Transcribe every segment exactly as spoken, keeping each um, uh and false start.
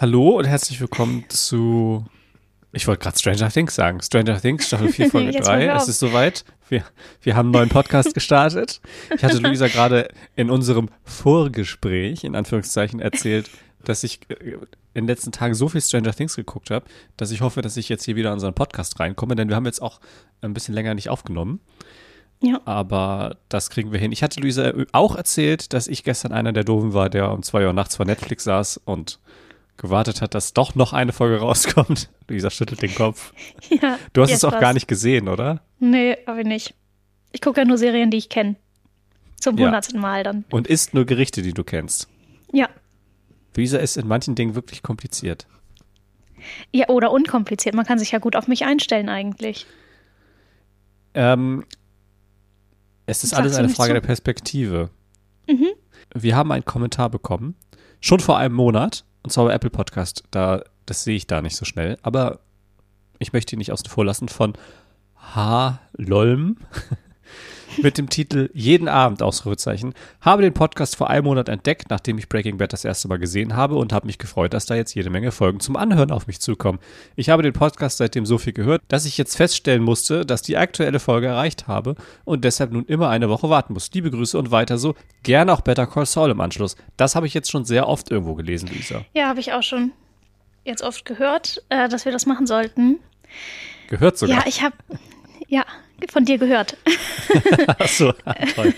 Hallo und herzlich willkommen zu, ich wollte gerade Stranger Things sagen, Stranger Things, Staffel vier, Folge drei. Es ist soweit. Wir, wir haben einen neuen Podcast gestartet. Ich hatte Luisa gerade in unserem Vorgespräch, in Anführungszeichen, erzählt, dass ich in den letzten Tagen so viel Stranger Things geguckt habe, dass ich hoffe, dass ich jetzt hier wieder in unseren Podcast reinkomme, denn wir haben jetzt auch ein bisschen länger nicht aufgenommen. Ja. Aber das kriegen wir hin. Ich hatte Luisa auch erzählt, dass ich gestern einer der Doofen war, der um zwei Uhr nachts vor Netflix saß und gewartet hat, dass doch noch eine Folge rauskommt. Luisa schüttelt den Kopf. Ja, du hast es auch was. gar nicht gesehen, oder? Nee, aber ich nicht. Ich gucke ja nur Serien, die ich kenne. Zum Ja. hundertsten Mal dann. Und isst nur Gerichte, die du kennst. Ja. Luisa ist in manchen Dingen wirklich kompliziert. Ja, oder unkompliziert. Man kann sich ja gut auf mich einstellen eigentlich. Ähm, es ist Sagst alles du eine nicht Frage so? der Perspektive. Mhm. Wir haben einen Kommentar bekommen, schon vor einem Monat, und zwar bei Apple Podcast. Da, das sehe ich da nicht so schnell, aber ich möchte ihn nicht außen vor lassen, von H. Lolm mit dem Titel Jeden Abend, Ausrufezeichen, habe den Podcast vor einem Monat entdeckt, nachdem ich Breaking Bad das erste Mal gesehen habe und habe mich gefreut, dass da jetzt jede Menge Folgen zum Anhören auf mich zukommen. Ich habe den Podcast seitdem so viel gehört, dass ich jetzt feststellen musste, dass die aktuelle Folge erreicht habe und deshalb nun immer eine Woche warten muss. Liebe Grüße und weiter so. Gerne auch Better Call Saul im Anschluss. Das habe ich jetzt schon sehr oft irgendwo gelesen, Lisa. Ja, habe ich auch schon jetzt oft gehört, äh, dass wir das machen sollten. Gehört sogar. Ja, ich habe ja von dir gehört. Achso, toll.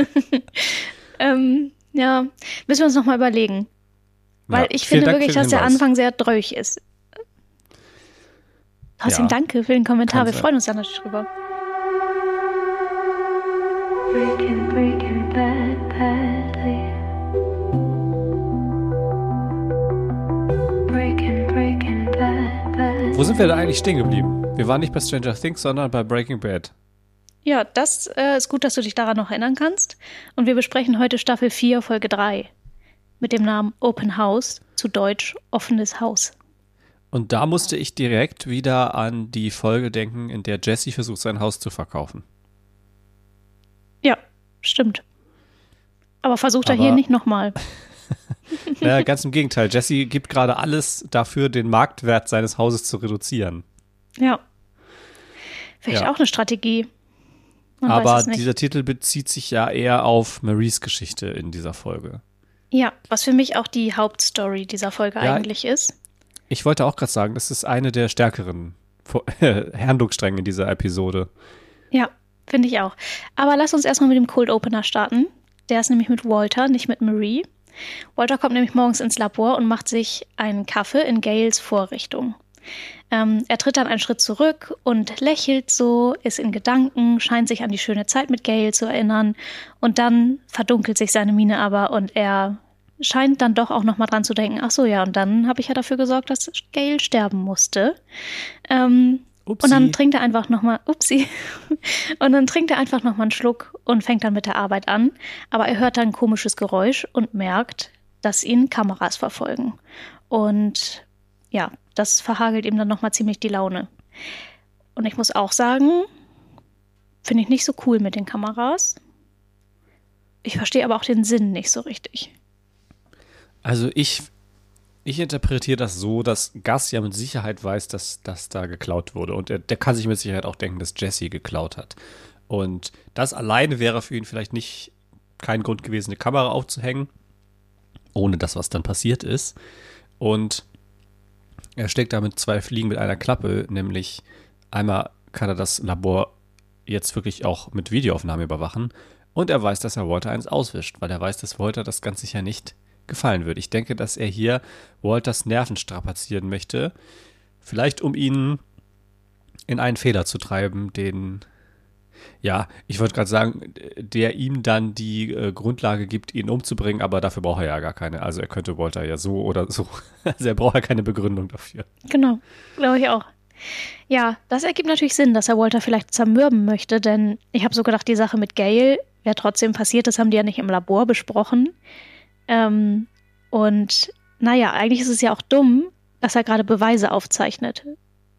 ähm, ja, müssen wir uns nochmal überlegen. Weil Ja, ich vielen finde Dank wirklich, für den dass der Hinweis. Anfang sehr dröch ist. Trotzdem Ja, danke für den Kommentar. kann Wir sein. freuen uns da natürlich drüber. Breaking, breaking bad, badly. Breaking, breaking bad, bad. Wo sind wir da eigentlich stehen geblieben? Wir waren nicht bei Stranger Things, sondern bei Breaking Bad. Ja, das äh, ist gut, dass du dich daran noch erinnern kannst. Und wir besprechen heute Staffel vier, Folge drei. Mit dem Namen Open House, zu Deutsch offenes Haus. Und da musste ich direkt wieder an die Folge denken, in der Jesse versucht, sein Haus zu verkaufen. Ja, stimmt. Aber versucht er Aber- hier nicht nochmal. Naja, ganz im Gegenteil. Jesse gibt gerade alles dafür, den Marktwert seines Hauses zu reduzieren. Ja. Vielleicht Ja. auch eine Strategie. Man weiß Aber es nicht. dieser Titel bezieht sich ja eher auf Maries Geschichte in dieser Folge. Ja, was für mich auch die Hauptstory dieser Folge Ja. eigentlich ist. Ich wollte auch gerade sagen, das ist eine der stärkeren Fo- Handlungsstränge in dieser Episode. Ja, finde ich auch. Aber lass uns erstmal mit dem Cold Opener starten. Der ist nämlich mit Walter, nicht mit Marie. Walter kommt nämlich morgens ins Labor und macht sich einen Kaffee in Gales Vorrichtung. Ähm, er tritt dann einen Schritt zurück und lächelt so, ist in Gedanken, scheint sich an die schöne Zeit mit Gale zu erinnern. Und dann verdunkelt sich seine Miene aber und er scheint dann doch auch nochmal dran zu denken, ach so, ja, und dann habe ich ja dafür gesorgt, dass Gale sterben musste. Ähm, Upsi. und dann trinkt er einfach nochmal, upsi, und dann trinkt er einfach nochmal einen Schluck und fängt dann mit der Arbeit an. Aber er hört dann ein komisches Geräusch und merkt, dass ihn Kameras verfolgen. Und ja, das verhagelt ihm dann nochmal ziemlich die Laune. Und ich muss auch sagen, finde ich nicht so cool mit den Kameras. Ich verstehe aber auch den Sinn nicht so richtig. Also ich, ich interpretiere das so, dass Gus ja mit Sicherheit weiß, dass das da geklaut wurde. Und er, der kann sich mit Sicherheit auch denken, dass Jesse geklaut hat. Und das alleine wäre für ihn vielleicht nicht kein Grund gewesen, eine Kamera aufzuhängen, ohne das, was dann passiert ist. Und er schlägt damit zwei Fliegen mit einer Klappe, nämlich einmal kann er das Labor jetzt wirklich auch mit Videoaufnahme überwachen und er weiß, dass er Walter eins auswischt, weil er weiß, dass Walter das ganz sicher nicht gefallen wird. Ich denke, dass er hier Walters Nerven strapazieren möchte, vielleicht um ihn in einen Fehler zu treiben, den, ja, ich wollte gerade sagen, der ihm dann die äh, Grundlage gibt, ihn umzubringen, aber dafür braucht er ja gar keine. Also er könnte Walter ja so oder so, also er braucht ja keine Begründung dafür. Genau, glaube ich auch. Ja, das ergibt natürlich Sinn, dass er Walter vielleicht zermürben möchte, denn ich habe so gedacht, die Sache mit Gale, wer trotzdem passiert ist, haben die ja nicht im Labor besprochen. Ähm, und naja, eigentlich ist es ja auch dumm, dass er gerade Beweise aufzeichnet.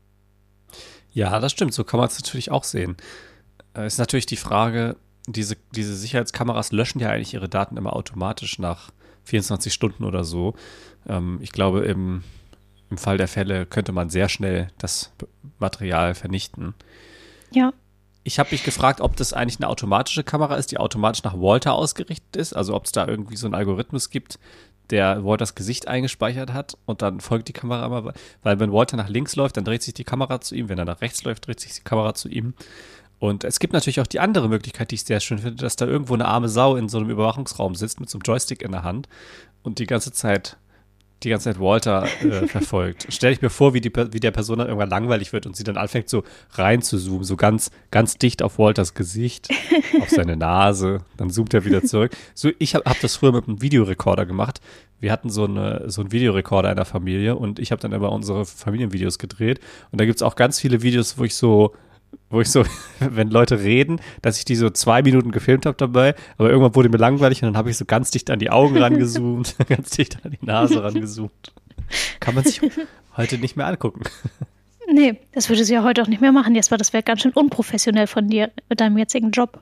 Ja, das stimmt, so kann man es natürlich auch sehen. Äh, ist natürlich die Frage, diese, diese Sicherheitskameras löschen ja eigentlich ihre Daten immer automatisch nach vierundzwanzig Stunden oder so. Ähm, ich glaube, im, im Fall der Fälle könnte man sehr schnell das Material vernichten. Ja. Ich habe mich gefragt, ob das eigentlich eine automatische Kamera ist, die automatisch nach Walter ausgerichtet ist. Also ob es da irgendwie so einen Algorithmus gibt, der Walters Gesicht eingespeichert hat und dann folgt die Kamera immer. Weil wenn Walter nach links läuft, dann dreht sich die Kamera zu ihm. Wenn er nach rechts läuft, dreht sich die Kamera zu ihm. Und es gibt natürlich auch die andere Möglichkeit, die ich sehr schön finde, dass da irgendwo eine arme Sau in so einem Überwachungsraum sitzt mit so einem Joystick in der Hand und die ganze Zeit die ganze Zeit Walter äh, verfolgt. Stell ich mir vor, wie, die, wie der Person dann irgendwann langweilig wird und sie dann anfängt so rein zu zoomen, so ganz, ganz dicht auf Walters Gesicht, auf seine Nase, dann zoomt er wieder zurück. So, ich habe hab das früher mit einem Videorekorder gemacht. Wir hatten so, eine, so einen Videorekorder in der Familie und ich habe dann immer unsere Familienvideos gedreht und da gibt es auch ganz viele Videos, wo ich so wo ich so, wenn Leute reden, dass ich die so zwei Minuten gefilmt habe dabei, aber irgendwann wurde mir langweilig und dann habe ich so ganz dicht an die Augen rangezoomt, ganz dicht an die Nase rangezoomt. Kann man sich heute nicht mehr angucken. Nee, das würde sie ja heute auch nicht mehr machen, Jesper. Das wäre ganz schön unprofessionell von dir mit deinem jetzigen Job.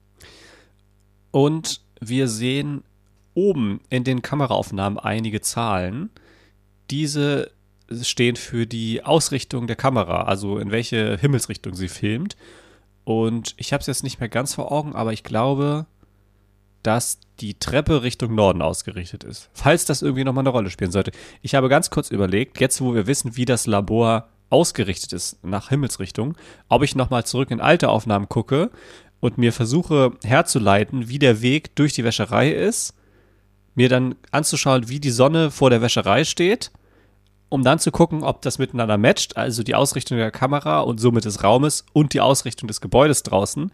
Und wir sehen oben in den Kameraaufnahmen einige Zahlen. Diese stehen für die Ausrichtung der Kamera, also in welche Himmelsrichtung sie filmt. Und ich habe es jetzt nicht mehr ganz vor Augen, aber ich glaube, dass die Treppe Richtung Norden ausgerichtet ist. Falls das irgendwie nochmal eine Rolle spielen sollte. Ich habe ganz kurz überlegt, jetzt wo wir wissen, wie das Labor ausgerichtet ist nach Himmelsrichtung, ob ich nochmal zurück in alte Aufnahmen gucke und mir versuche herzuleiten, wie der Weg durch die Wäscherei ist, mir dann anzuschauen, wie die Sonne vor der Wäscherei steht, um dann zu gucken, ob das miteinander matcht, also die Ausrichtung der Kamera und somit des Raumes und die Ausrichtung des Gebäudes draußen.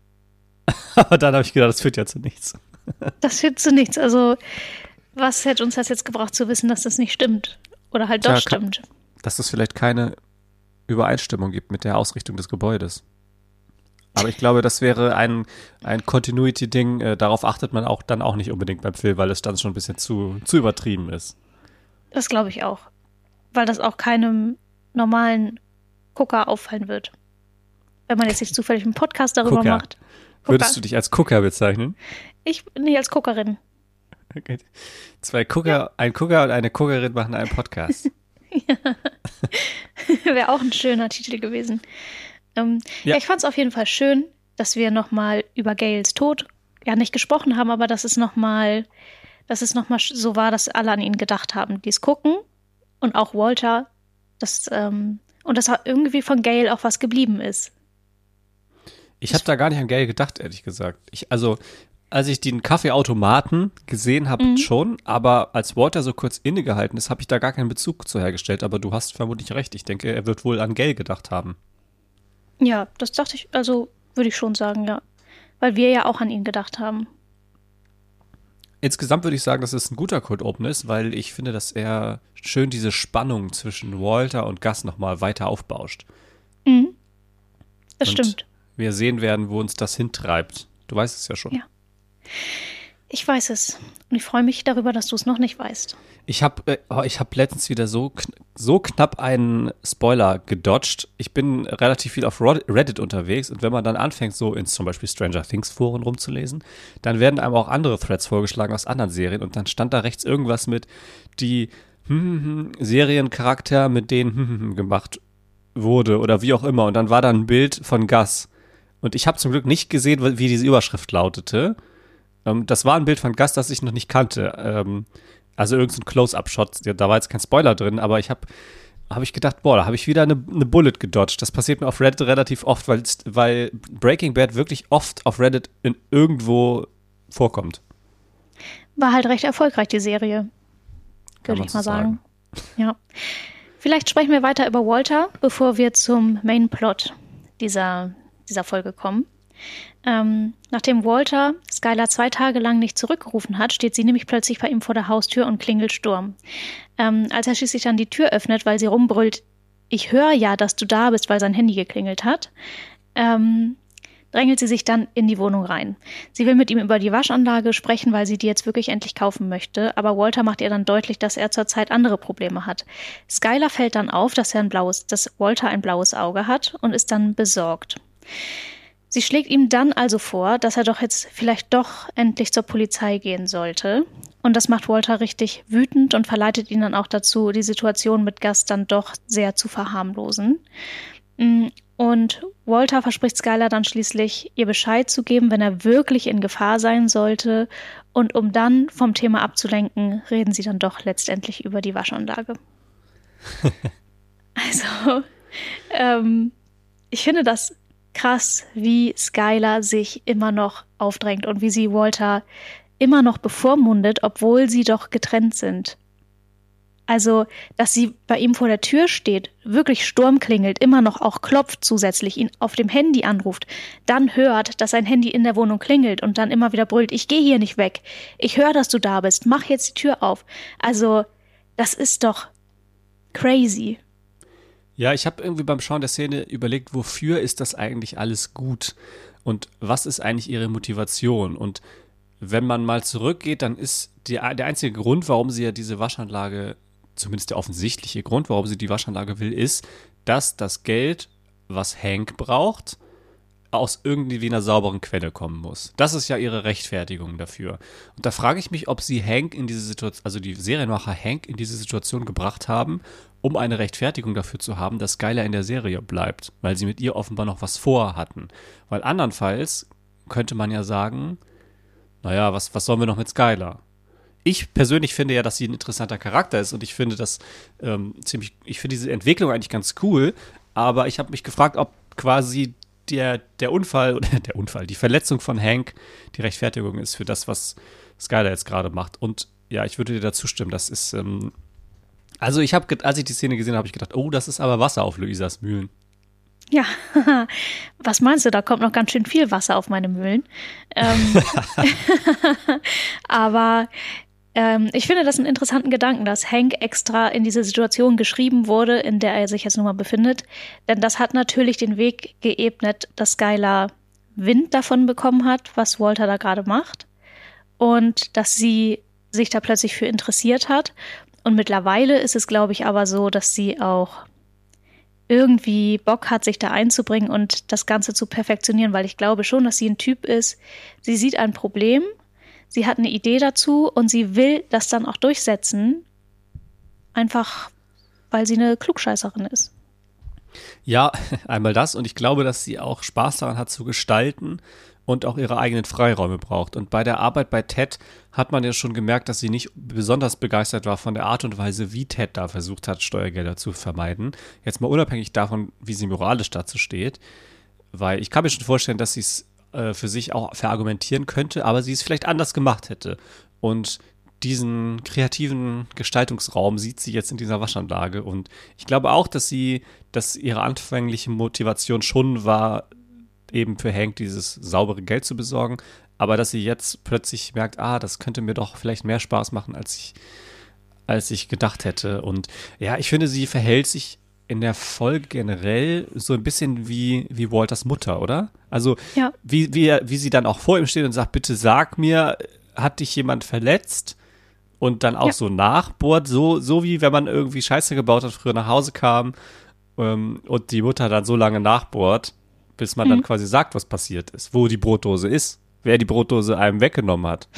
Aber dann habe ich gedacht, das führt ja zu nichts. Das führt zu nichts. Also, was hätte uns das jetzt gebracht zu wissen, dass das nicht stimmt? Oder halt doch Tja, stimmt? Kann, dass es vielleicht keine Übereinstimmung gibt mit der Ausrichtung des Gebäudes. Aber ich glaube, das wäre ein, ein Continuity-Ding. Äh, darauf achtet man auch dann auch nicht unbedingt beim Film, weil es dann schon ein bisschen zu, zu übertrieben ist. Das glaube ich auch. Weil das auch keinem normalen Gucker auffallen wird. Wenn man jetzt nicht zufällig einen Podcast darüber Gucker. macht. Gucker. Würdest du dich als Gucker bezeichnen? Ich nicht als Guckerin. Okay. Zwei Gucker, ein Gucker und eine Guckerin machen einen Podcast. Ja. Wäre auch ein schöner Titel gewesen. Ähm, ja. ja, ich fand es auf jeden Fall schön, dass wir nochmal über Gales Tod ja nicht gesprochen haben, aber dass es nochmal, dass es nochmal so war, dass alle an ihn gedacht haben, die es gucken. Und auch Walter, das, ähm, und dass irgendwie von Gale auch was geblieben ist. Ich habe da gar nicht an Gale gedacht, ehrlich gesagt. Ich, also, als ich den Kaffeeautomaten gesehen habe, mhm. schon, aber als Walter so kurz innegehalten ist, habe ich da gar keinen Bezug zu hergestellt. Aber du hast vermutlich recht. Ich denke, er wird wohl an Gale gedacht haben. Ja, das dachte ich, also würde ich schon sagen, ja. Weil wir ja auch an ihn gedacht haben. Insgesamt würde ich sagen, dass es ein guter Cold Open ist, weil ich finde, dass er schön diese Spannung zwischen Walter und Gus nochmal weiter aufbauscht. Mhm. Das und stimmt. Wir sehen werden, wo uns das hintreibt. Du weißt es ja schon. Ja. Ich weiß es. Und ich freue mich darüber, dass du es noch nicht weißt. Ich habe äh, oh, ich hab letztens wieder so, kn- so knapp einen Spoiler gedodged. Ich bin relativ viel auf Reddit unterwegs und wenn man dann anfängt, so in zum Beispiel Stranger Things Foren rumzulesen, dann werden einem auch andere Threads vorgeschlagen aus anderen Serien und dann stand da rechts irgendwas mit die hm, hm, hm, Seriencharakter, mit denen hm, hm, hm, gemacht wurde oder wie auch immer. Und dann war da ein Bild von Gus. Und ich habe zum Glück nicht gesehen, wie diese Überschrift lautete. Ähm, das war ein Bild von Gus, das ich noch nicht kannte. Ähm, also irgendein Close-Up-Shot. Da war jetzt kein Spoiler drin, aber ich habe hab ich gedacht, boah, da habe ich wieder eine, eine Bullet gedodged. Das passiert mir auf Reddit relativ oft, weil, weil Breaking Bad wirklich oft auf Reddit in irgendwo vorkommt. War halt recht erfolgreich, die Serie. Würde ich mal sagen. sagen. Ja. Vielleicht sprechen wir weiter über Walter, bevor wir zum Main-Plot dieser, dieser Folge kommen. Ähm, nachdem Walter Skylar zwei Tage lang nicht zurückgerufen hat, steht sie nämlich plötzlich bei ihm vor der Haustür und klingelt Sturm. Ähm, als er schließlich dann die Tür öffnet, weil sie rumbrüllt, ich höre ja, dass du da bist, weil sein Handy geklingelt hat, ähm, drängelt sie sich dann in die Wohnung rein. Sie will mit ihm über die Waschanlage sprechen, weil sie die jetzt wirklich endlich kaufen möchte, aber Walter macht ihr dann deutlich, dass er zurzeit andere Probleme hat. Skylar fällt dann auf, dass er ein blaues, dass Walter ein blaues Auge hat und ist dann besorgt. Sie schlägt ihm dann also vor, dass er doch jetzt vielleicht doch endlich zur Polizei gehen sollte. Und das macht Walter richtig wütend und verleitet ihn dann auch dazu, die Situation mit Gus dann doch sehr zu verharmlosen. Und Walter verspricht Skylar dann schließlich, ihr Bescheid zu geben, wenn er wirklich in Gefahr sein sollte. Und um dann vom Thema abzulenken, reden sie dann doch letztendlich über die Waschanlage. Also, ähm, ich finde das krass, wie Skylar sich immer noch aufdrängt und wie sie Walter immer noch bevormundet, obwohl sie doch getrennt sind. Also, dass sie bei ihm vor der Tür steht, wirklich Sturm klingelt, immer noch auch klopft zusätzlich, ihn auf dem Handy anruft, dann hört, dass sein Handy in der Wohnung klingelt und dann immer wieder brüllt, ich gehe hier nicht weg, ich höre, dass du da bist, mach jetzt die Tür auf. Also, das ist doch crazy. Ja, ich habe irgendwie beim Schauen der Szene überlegt, wofür ist das eigentlich alles gut und was ist eigentlich ihre Motivation? Und wenn man mal zurückgeht, dann ist die, der einzige Grund, warum sie ja diese Waschanlage, zumindest der offensichtliche Grund, warum sie die Waschanlage will, ist, dass das Geld, was Hank braucht, aus irgendwie einer sauberen Quelle kommen muss. Das ist ja ihre Rechtfertigung dafür. Und da frage ich mich, ob sie Hank in diese Situation, also die Serienmacher Hank in diese Situation gebracht haben, um eine Rechtfertigung dafür zu haben, dass Skylar in der Serie bleibt, weil sie mit ihr offenbar noch was vorhatten. Weil andernfalls könnte man ja sagen, naja, was, was sollen wir noch mit Skylar? Ich persönlich finde ja, dass sie ein interessanter Charakter ist und ich finde das ähm, ziemlich, ich finde diese Entwicklung eigentlich ganz cool, aber ich habe mich gefragt, ob quasi der, der Unfall, oder der Unfall, die Verletzung von Hank die Rechtfertigung ist für das, was Skylar jetzt gerade macht. Und ja, ich würde dir dazu stimmen, das ist, ähm, also ich habe, als ich die Szene gesehen habe, habe ich gedacht, oh, das ist aber Wasser auf Luisas Mühlen. Ja, was meinst du? Da kommt noch ganz schön viel Wasser auf meine Mühlen. Ähm, aber ähm, ich finde das einen interessanten Gedanken, dass Hank extra in diese Situation geschrieben wurde, in der er sich jetzt nun mal befindet. Denn das hat natürlich den Weg geebnet, dass Skylar Wind davon bekommen hat, was Walter da gerade macht. Und dass sie sich da plötzlich für interessiert hat. Und mittlerweile ist es, glaube ich, aber so, dass sie auch irgendwie Bock hat, sich da einzubringen und das Ganze zu perfektionieren, weil ich glaube schon, dass sie ein Typ ist, sie sieht ein Problem, sie hat eine Idee dazu und sie will das dann auch durchsetzen, einfach weil sie eine Klugscheißerin ist. Ja, einmal das und ich glaube, dass sie auch Spaß daran hat zu gestalten und auch ihre eigenen Freiräume braucht. Und bei der Arbeit bei Ted hat man ja schon gemerkt, dass sie nicht besonders begeistert war von der Art und Weise, wie Ted da versucht hat, Steuergelder zu vermeiden. Jetzt mal unabhängig davon, wie sie moralisch dazu steht. Weil ich kann mir schon vorstellen, dass sie es äh, für sich auch verargumentieren könnte, aber sie es vielleicht anders gemacht hätte. Und diesen kreativen Gestaltungsraum sieht sie jetzt in dieser Waschanlage. Und ich glaube auch, dass sie, dass ihre anfängliche Motivation schon war, eben für Hank dieses saubere Geld zu besorgen, aber dass sie jetzt plötzlich merkt, ah, das könnte mir doch vielleicht mehr Spaß machen, als ich, als ich gedacht hätte. Und ja, ich finde, sie verhält sich in der Folge generell so ein bisschen wie, wie Walters Mutter, oder? Also, ja. wie, wie, wie sie dann auch vor ihm steht und sagt, bitte sag mir, hat dich jemand verletzt? Und dann auch ja. so nachbohrt, so, so wie wenn man irgendwie Scheiße gebaut hat, früher nach Hause kam ähm, und die Mutter dann so lange nachbohrt, bis man mhm. dann quasi sagt, was passiert ist, wo die Brotdose ist, wer die Brotdose einem weggenommen hat.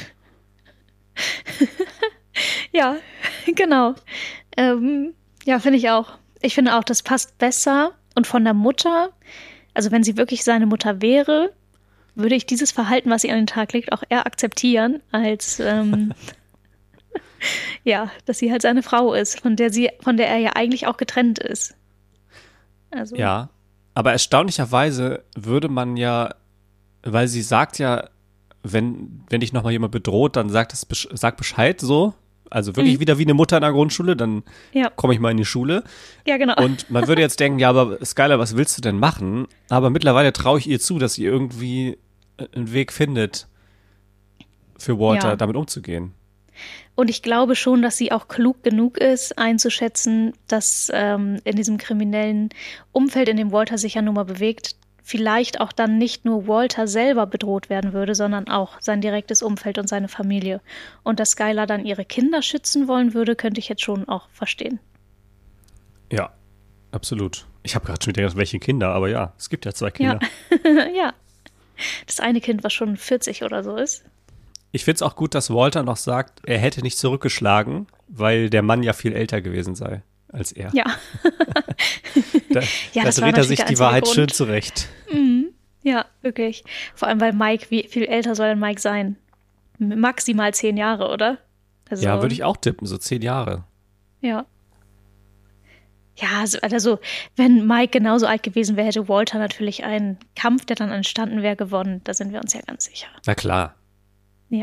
Ja, genau. Ähm, ja, finde ich auch. Ich finde auch, das passt besser. Und von der Mutter, also wenn sie wirklich seine Mutter wäre, würde ich dieses Verhalten, was sie an den Tag legt, auch eher akzeptieren, als ähm, ja, dass sie halt seine Frau ist, von der sie, von der er ja eigentlich auch getrennt ist. Also. Ja. Aber erstaunlicherweise würde man ja, weil sie sagt ja, wenn, wenn dich nochmal jemand bedroht, dann sagt es, sag Bescheid so. Also wirklich mhm. wieder wie eine Mutter in der Grundschule, dann ja. komme ich mal in die Schule. Ja, genau. Und man würde jetzt denken, ja, aber Skylar, was willst du denn machen? Aber mittlerweile traue ich ihr zu, dass sie irgendwie einen Weg findet, für Walter ja. damit umzugehen. Und ich glaube schon, dass sie auch klug genug ist, einzuschätzen, dass ähm, in diesem kriminellen Umfeld, in dem Walter sich ja nun mal bewegt, vielleicht auch dann nicht nur Walter selber bedroht werden würde, sondern auch sein direktes Umfeld und seine Familie. Und dass Skylar dann ihre Kinder schützen wollen würde, könnte ich jetzt schon auch verstehen. Ja, absolut. Ich habe gerade schon wieder gedacht, welche Kinder, aber ja, es gibt ja zwei Kinder. Ja, ja. Das eine Kind, was schon vierzig oder so ist. Ich finde es auch gut, dass Walter noch sagt, er hätte nicht zurückgeschlagen, weil der Mann ja viel älter gewesen sei als er. Ja. Da, Ja, da das war dreht er natürlich sich der die einzige Wahrheit Grund. schön zurecht. Mhm. Ja, wirklich. Vor allem, weil Mike, wie viel älter soll denn Mike sein? M- Maximal zehn Jahre, oder? Also, Ja, würde ich auch tippen, so zehn Jahre. Ja. Ja, also, also wenn Mike genauso alt gewesen wäre, hätte Walter natürlich einen Kampf, der dann entstanden wäre, gewonnen. Da sind wir uns ja ganz sicher. Na klar. Ja.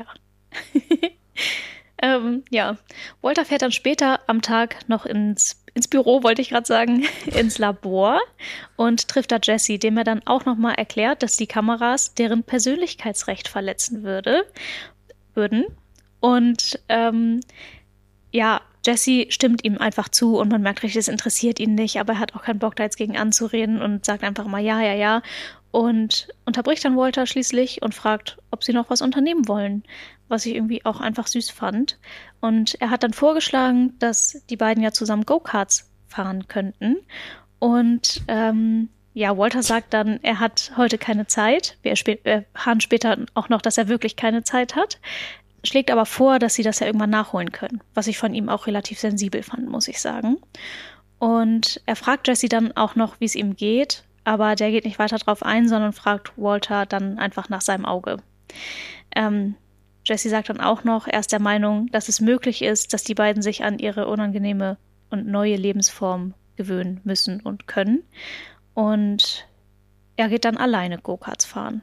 ähm, ja. Walter fährt dann später am Tag noch ins, ins Büro, wollte ich gerade sagen, ins Labor und trifft da Jesse, dem er dann auch nochmal erklärt, dass die Kameras deren Persönlichkeitsrecht verletzen würde, würden. Und ähm, ja, Jesse stimmt ihm einfach zu und man merkt richtig, es interessiert ihn nicht, aber er hat auch keinen Bock, da jetzt gegen anzureden und sagt einfach mal ja, ja, ja. Und unterbricht dann Walter schließlich und fragt, ob sie noch was unternehmen wollen, was ich irgendwie auch einfach süß fand. Und er hat dann vorgeschlagen, dass die beiden ja zusammen Go-Karts fahren könnten. Und ähm, ja, Walter sagt dann, er hat heute keine Zeit. Wir erspä- erfahren später auch noch, dass er wirklich keine Zeit hat. Schlägt aber vor, dass sie das ja irgendwann nachholen können, was ich von ihm auch relativ sensibel fand, muss ich sagen. Und er fragt Jesse dann auch noch, wie es ihm geht, aber der geht nicht weiter drauf ein, sondern fragt Walter dann einfach nach seinem Auge. Ähm, Jesse sagt dann auch noch, er ist der Meinung, dass es möglich ist, dass die beiden sich an ihre unangenehme und neue Lebensform gewöhnen müssen und können. Und er geht dann alleine Go-Karts fahren.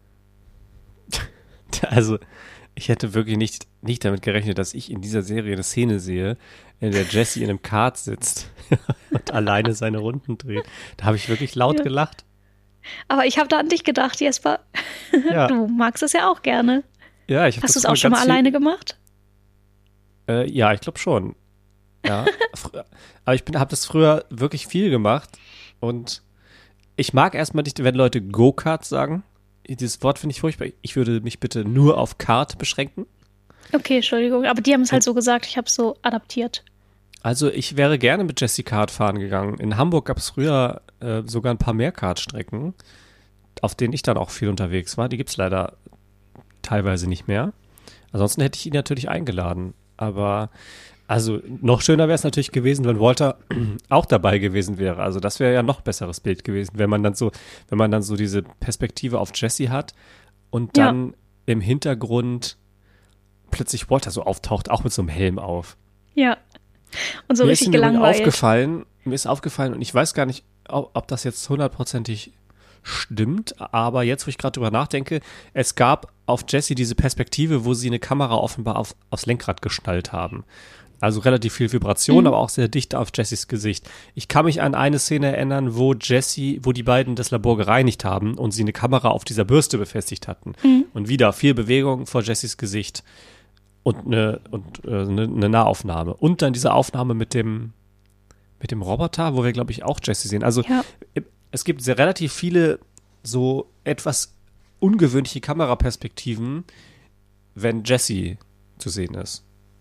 Also, ich hätte wirklich nicht, nicht damit gerechnet, dass ich in dieser Serie eine Szene sehe, in der Jesse in einem Kart sitzt und alleine seine Runden dreht. Da habe ich wirklich laut Ja. gelacht. Aber ich habe da an dich gedacht, Jesper. Ja. Du magst es ja auch gerne. Ja, ich hab Hast du das es auch früher schon mal ganz viel- alleine gemacht? Äh, ja, ich glaube schon. Ja, fr- aber ich habe das früher wirklich viel gemacht und ich mag erstmal nicht, wenn Leute Go-Kart sagen. Dieses Wort finde ich furchtbar. Ich würde mich bitte nur auf Kart beschränken. Okay, Entschuldigung, aber die haben es halt so gesagt, ich habe es so adaptiert. Also ich wäre gerne mit Jesse Kart fahren gegangen. In Hamburg gab es früher äh, sogar ein paar mehr Kartstrecken, auf denen ich dann auch viel unterwegs war. Die gibt es leider teilweise nicht mehr. Ansonsten hätte ich ihn natürlich eingeladen. Aber also noch schöner wäre es natürlich gewesen, wenn Walter auch dabei gewesen wäre. Also das wäre ja noch besseres Bild gewesen, wenn man dann so, wenn man dann so diese Perspektive auf Jesse hat und Ja. dann im Hintergrund plötzlich Walter so auftaucht, auch mit so einem Helm auf. Ja. Und so mir richtig ist im Übrigen gelangweilt. aufgefallen, mir ist aufgefallen und ich weiß gar nicht, ob, ob das jetzt hundertprozentig stimmt, aber jetzt, wo ich gerade drüber nachdenke, es gab auf Jesse diese Perspektive, wo sie eine Kamera offenbar auf, aufs Lenkrad geschnallt haben. Also relativ viel Vibration, Mhm. aber auch sehr dicht auf Jessys Gesicht. Ich kann mich an eine Szene erinnern, wo Jesse, wo die beiden das Labor gereinigt haben und sie eine Kamera auf dieser Bürste befestigt hatten. Mhm. Und wieder viel Bewegung vor Jessys Gesicht und eine, und, äh, eine, eine Nahaufnahme. Und dann diese Aufnahme mit dem, mit dem Roboter, wo wir, glaube ich, auch Jesse sehen. Also Ja. es gibt sehr relativ viele so etwas ungewöhnliche Kameraperspektiven, wenn Jesse zu sehen ist.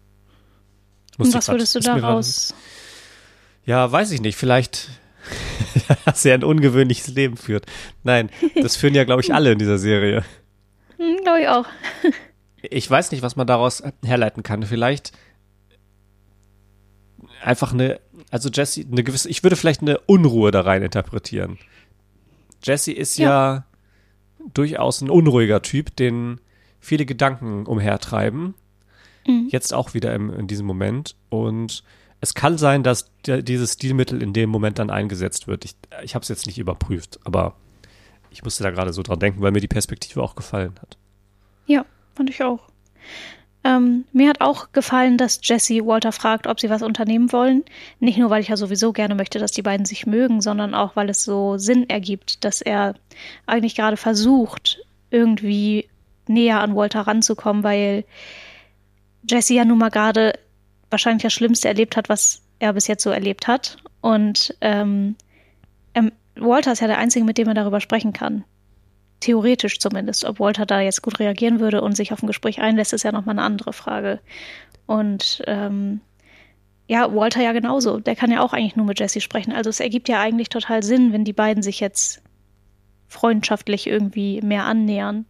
Und Musste was grad- würdest du ist mir grad- daraus? Ja, weiß ich nicht. Vielleicht, dass er ein ungewöhnliches Leben führt. Nein, das führen ja, glaube ich, alle in dieser Serie. Hm, glaube ich auch. Ich weiß nicht, was man daraus herleiten kann. Vielleicht einfach eine, also Jesse, eine gewisse, ich würde vielleicht eine Unruhe da rein interpretieren. Jesse ist ja, Ja. durchaus ein unruhiger Typ, den viele Gedanken umhertreiben. Mhm. Jetzt auch wieder im, in diesem Moment. Und es kann sein, dass der, dieses Stilmittel in dem Moment dann eingesetzt wird. Ich, ich habe es jetzt nicht überprüft, aber ich musste da gerade so dran denken, weil mir die Perspektive auch gefallen hat. Ja, fand ich auch. Ähm, mir hat auch gefallen, dass Jesse Walter fragt, ob sie was unternehmen wollen. Nicht nur, weil ich ja sowieso gerne möchte, dass die beiden sich mögen, sondern auch, weil es so Sinn ergibt, dass er eigentlich gerade versucht, irgendwie näher an Walter ranzukommen, weil Jesse ja nun mal gerade wahrscheinlich das Schlimmste erlebt hat, was er bis jetzt so erlebt hat. Und ähm, ähm, Walter ist ja der Einzige, mit dem er darüber sprechen kann. Theoretisch zumindest. Ob Walter da jetzt gut reagieren würde und sich auf ein Gespräch einlässt, ist ja nochmal eine andere Frage. Und ähm, ja, Walter ja genauso. Der kann ja auch eigentlich nur mit Jesse sprechen. Also es ergibt ja eigentlich total Sinn, wenn die beiden sich jetzt freundschaftlich irgendwie mehr annähern.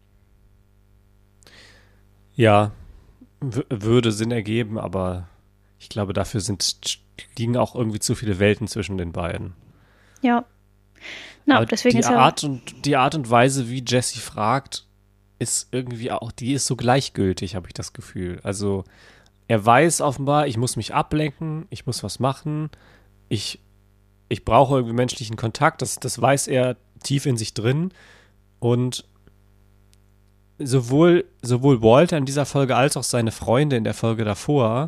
Ja, w- würde Sinn ergeben, aber ich glaube, dafür sind, liegen auch irgendwie zu viele Welten zwischen den beiden. Ja. Na, Aber deswegen die ist ja. Art und die Art und Weise, wie Jesse fragt, ist irgendwie auch, die ist so gleichgültig, habe ich das Gefühl. Also er weiß offenbar, ich muss mich ablenken, ich muss was machen, ich, ich brauche irgendwie menschlichen Kontakt, das, das weiß er tief in sich drin. Und sowohl, sowohl Walter in dieser Folge als auch seine Freunde in der Folge davor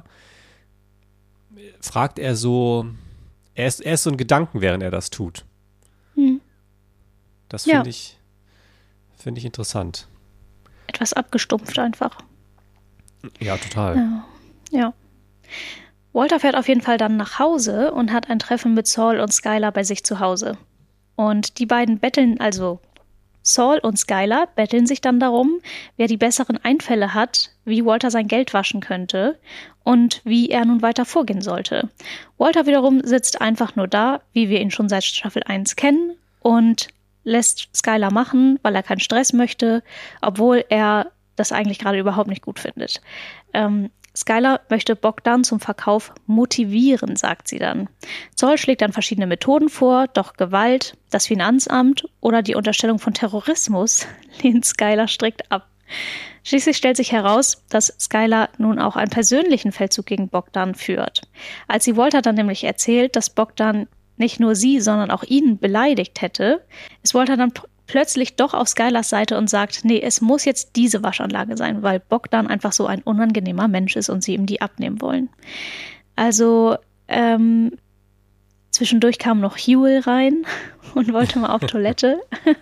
fragt er so, er ist, er ist so ein Gedanken, während er das tut. Hm. Das Ja. finde ich, finde ich interessant. Etwas abgestumpft einfach. Ja, total. Ja. ja. Walter fährt auf jeden Fall dann nach Hause und hat ein Treffen mit Saul und Skylar bei sich zu Hause. Und die beiden betteln, also Saul und Skylar betteln sich dann darum, wer die besseren Einfälle hat, wie Walter sein Geld waschen könnte und wie er nun weiter vorgehen sollte. Walter wiederum sitzt einfach nur da, wie wir ihn schon seit Staffel eins kennen, und lässt Skylar machen, weil er keinen Stress möchte, obwohl er das eigentlich gerade überhaupt nicht gut findet. Ähm, Skylar möchte Bogdan zum Verkauf motivieren, sagt sie dann. Saul schlägt dann verschiedene Methoden vor, doch Gewalt, das Finanzamt oder die Unterstellung von Terrorismus lehnt Skylar strikt ab. Schließlich stellt sich heraus, dass Skylar nun auch einen persönlichen Feldzug gegen Bogdan führt. Als sie Walter dann nämlich erzählt, dass Bogdan nicht nur sie, sondern auch ihn beleidigt hätte, ist Walter dann p- plötzlich doch auf Skylars Seite und sagt, nee, es muss jetzt diese Waschanlage sein, weil Bogdan einfach so ein unangenehmer Mensch ist und sie ihm die abnehmen wollen. Also, ähm, zwischendurch kam noch Huel rein und wollte mal auf Toilette,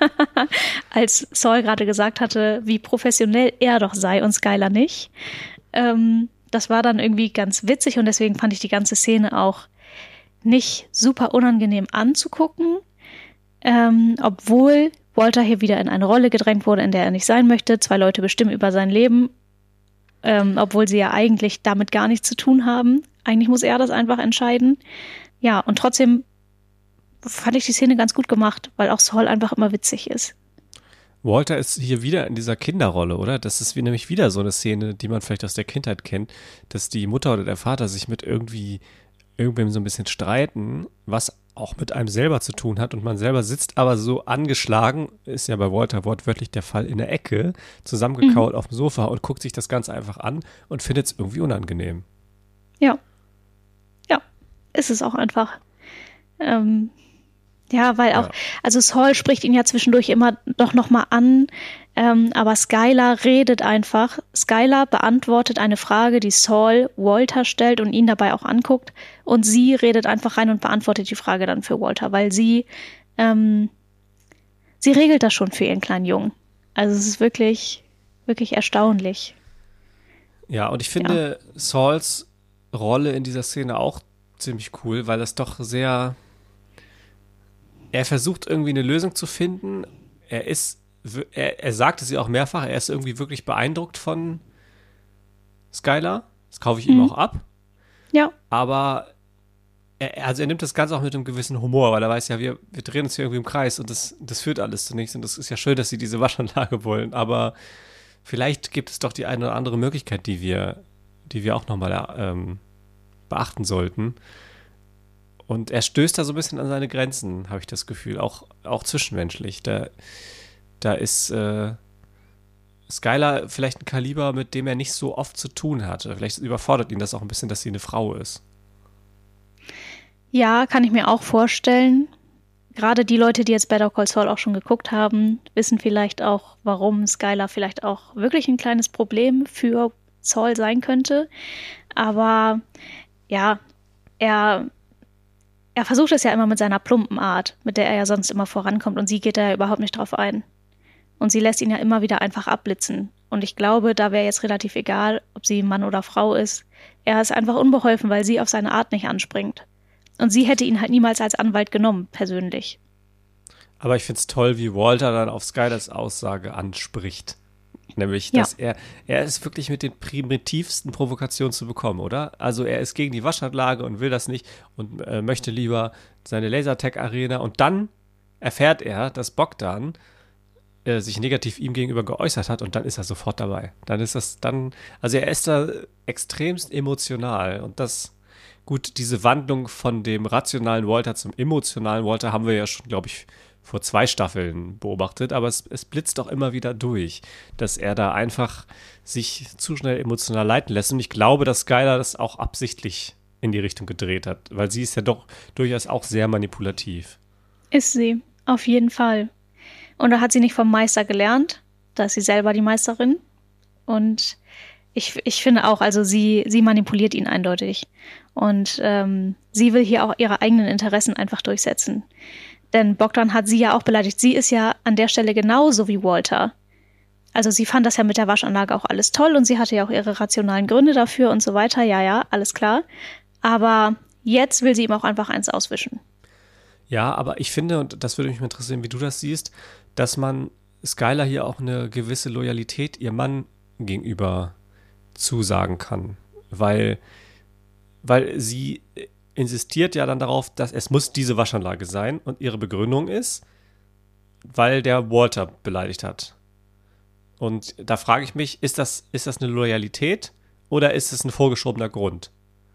als Saul gerade gesagt hatte, wie professionell er doch sei und Skylar nicht. Ähm, das war dann irgendwie ganz witzig und deswegen fand ich die ganze Szene auch nicht super unangenehm anzugucken, ähm, obwohl Walter hier wieder in eine Rolle gedrängt wurde, in der er nicht sein möchte. Zwei Leute bestimmen über sein Leben, ähm, obwohl sie ja eigentlich damit gar nichts zu tun haben. Eigentlich muss er das einfach entscheiden. Ja, und trotzdem fand ich die Szene ganz gut gemacht, weil auch Saul einfach immer witzig ist. Walter ist hier wieder in dieser Kinderrolle, oder? Das ist wie nämlich wieder so eine Szene, die man vielleicht aus der Kindheit kennt, dass die Mutter oder der Vater sich mit irgendwie irgendwem so ein bisschen streiten, was auch mit einem selber zu tun hat und man selber sitzt aber so angeschlagen, ist ja bei Walter wortwörtlich der Fall, in der Ecke, zusammengekaut mhm. auf dem Sofa und guckt sich das Ganze einfach an und findet es irgendwie unangenehm. Ja. Ja, ist es auch einfach. Ähm, ja, weil auch, ja. also Saul spricht ihn ja zwischendurch immer doch nochmal an, ähm, aber Skylar redet einfach. Skylar beantwortet eine Frage, die Saul Walter stellt und ihn dabei auch anguckt, und sie redet einfach rein und beantwortet die Frage dann für Walter, weil sie, ähm, sie regelt das schon für ihren kleinen Jungen. Also es ist wirklich, wirklich erstaunlich. Ja, und ich finde ja. Sauls Rolle in dieser Szene auch ziemlich cool, weil das doch sehr, er versucht irgendwie eine Lösung zu finden. Er ist, er, er sagte sie auch mehrfach, er ist irgendwie wirklich beeindruckt von Skylar. Das kaufe ich mhm. ihm auch ab. Ja. Aber er, also er nimmt das Ganze auch mit einem gewissen Humor, weil er weiß ja, wir, wir drehen uns hier irgendwie im Kreis und das, das führt alles zu nichts. Und das ist ja schön, dass sie diese Waschanlage wollen, aber vielleicht gibt es doch die eine oder andere Möglichkeit, die wir, die wir auch nochmal ähm, beachten sollten. Und er stößt da so ein bisschen an seine Grenzen, habe ich das Gefühl, auch, auch zwischenmenschlich. Da, da ist äh, Skylar vielleicht ein Kaliber, mit dem er nicht so oft zu tun hatte. Vielleicht überfordert ihn das auch ein bisschen, dass sie eine Frau ist. Ja, kann ich mir auch vorstellen. Gerade die Leute, die jetzt Better Call Saul auch schon geguckt haben, wissen vielleicht auch, warum Skylar vielleicht auch wirklich ein kleines Problem für Saul sein könnte. Aber ja, er... Er versucht es ja immer mit seiner plumpen Art, mit der er ja sonst immer vorankommt, und sie geht da ja überhaupt nicht drauf ein. Und sie lässt ihn ja immer wieder einfach abblitzen. Und ich glaube, da wäre jetzt relativ egal, ob sie Mann oder Frau ist. Er ist einfach unbeholfen, weil sie auf seine Art nicht anspringt. Und sie hätte ihn halt niemals als Anwalt genommen, persönlich. Aber ich finde es toll, wie Walter dann auf Skylars Aussage anspricht. Nämlich, dass ja. er, er ist wirklich mit den primitivsten Provokationen zu bekommen, oder? Also er ist gegen die Waschanlage und will das nicht und äh, möchte lieber seine Lasertag-Arena. Und dann erfährt er, dass Bogdan äh, sich negativ ihm gegenüber geäußert hat und dann ist er sofort dabei. Dann ist das dann, also er ist da extremst emotional und das, gut, diese Wandlung von dem rationalen Walter zum emotionalen Walter haben wir ja schon, glaube ich, vor zwei Staffeln beobachtet, aber es, es blitzt auch immer wieder durch, dass er da einfach sich zu schnell emotional leiten lässt und ich glaube, dass Skylar das auch absichtlich in die Richtung gedreht hat, weil sie ist ja doch durchaus auch sehr manipulativ. Ist sie, auf jeden Fall. Und da hat sie nicht vom Meister gelernt, da ist sie selber die Meisterin. Und ich, ich finde auch, also sie, sie manipuliert ihn eindeutig. Und ähm, sie will hier auch ihre eigenen Interessen einfach durchsetzen. Denn Bogdan hat sie ja auch beleidigt. Sie ist ja an der Stelle genauso wie Walter. Also sie fand das ja mit der Waschanlage auch alles toll und sie hatte ja auch ihre rationalen Gründe dafür und so weiter. Ja, ja, alles klar. Aber jetzt will sie ihm auch einfach eins auswischen. Ja, aber ich finde, und das würde mich mal interessieren, wie du das siehst, dass man Skylar hier auch eine gewisse Loyalität ihrem Mann gegenüber zusagen kann. Weil, weil sie insistiert ja dann darauf, dass es muss diese Waschanlage sein und ihre Begründung ist, weil der Walter beleidigt hat. Und da frage ich mich, ist das, ist das eine Loyalität oder ist es ein vorgeschobener Grund?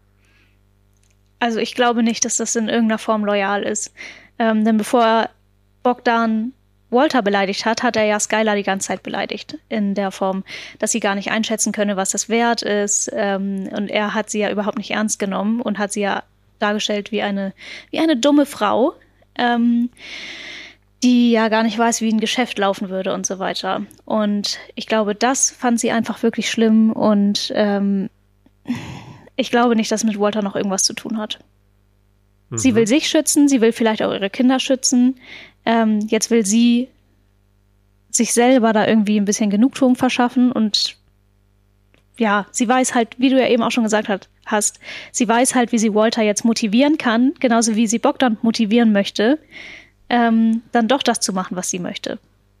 Also ich glaube nicht, dass das in irgendeiner Form loyal ist. Ähm, denn bevor Bogdan Walter beleidigt hat, hat er ja Skylar die ganze Zeit beleidigt. In der Form, dass sie gar nicht einschätzen könne, was das wert ist. Ähm, und er hat sie ja überhaupt nicht ernst genommen und hat sie ja dargestellt wie eine, wie eine dumme Frau, ähm, die ja gar nicht weiß, wie ein Geschäft laufen würde und so weiter. Und ich glaube, das fand sie einfach wirklich schlimm und ähm, ich glaube nicht, dass mit Walter noch irgendwas zu tun hat. Mhm. Sie will sich schützen, sie will vielleicht auch ihre Kinder schützen. Ähm, jetzt will sie sich selber da irgendwie ein bisschen Genugtuung verschaffen und ja, sie weiß halt, wie du ja eben auch schon gesagt hat, hast, sie weiß halt, wie sie Walter jetzt motivieren kann, genauso wie sie Bogdan motivieren möchte, ähm, dann doch das zu machen, was sie möchte.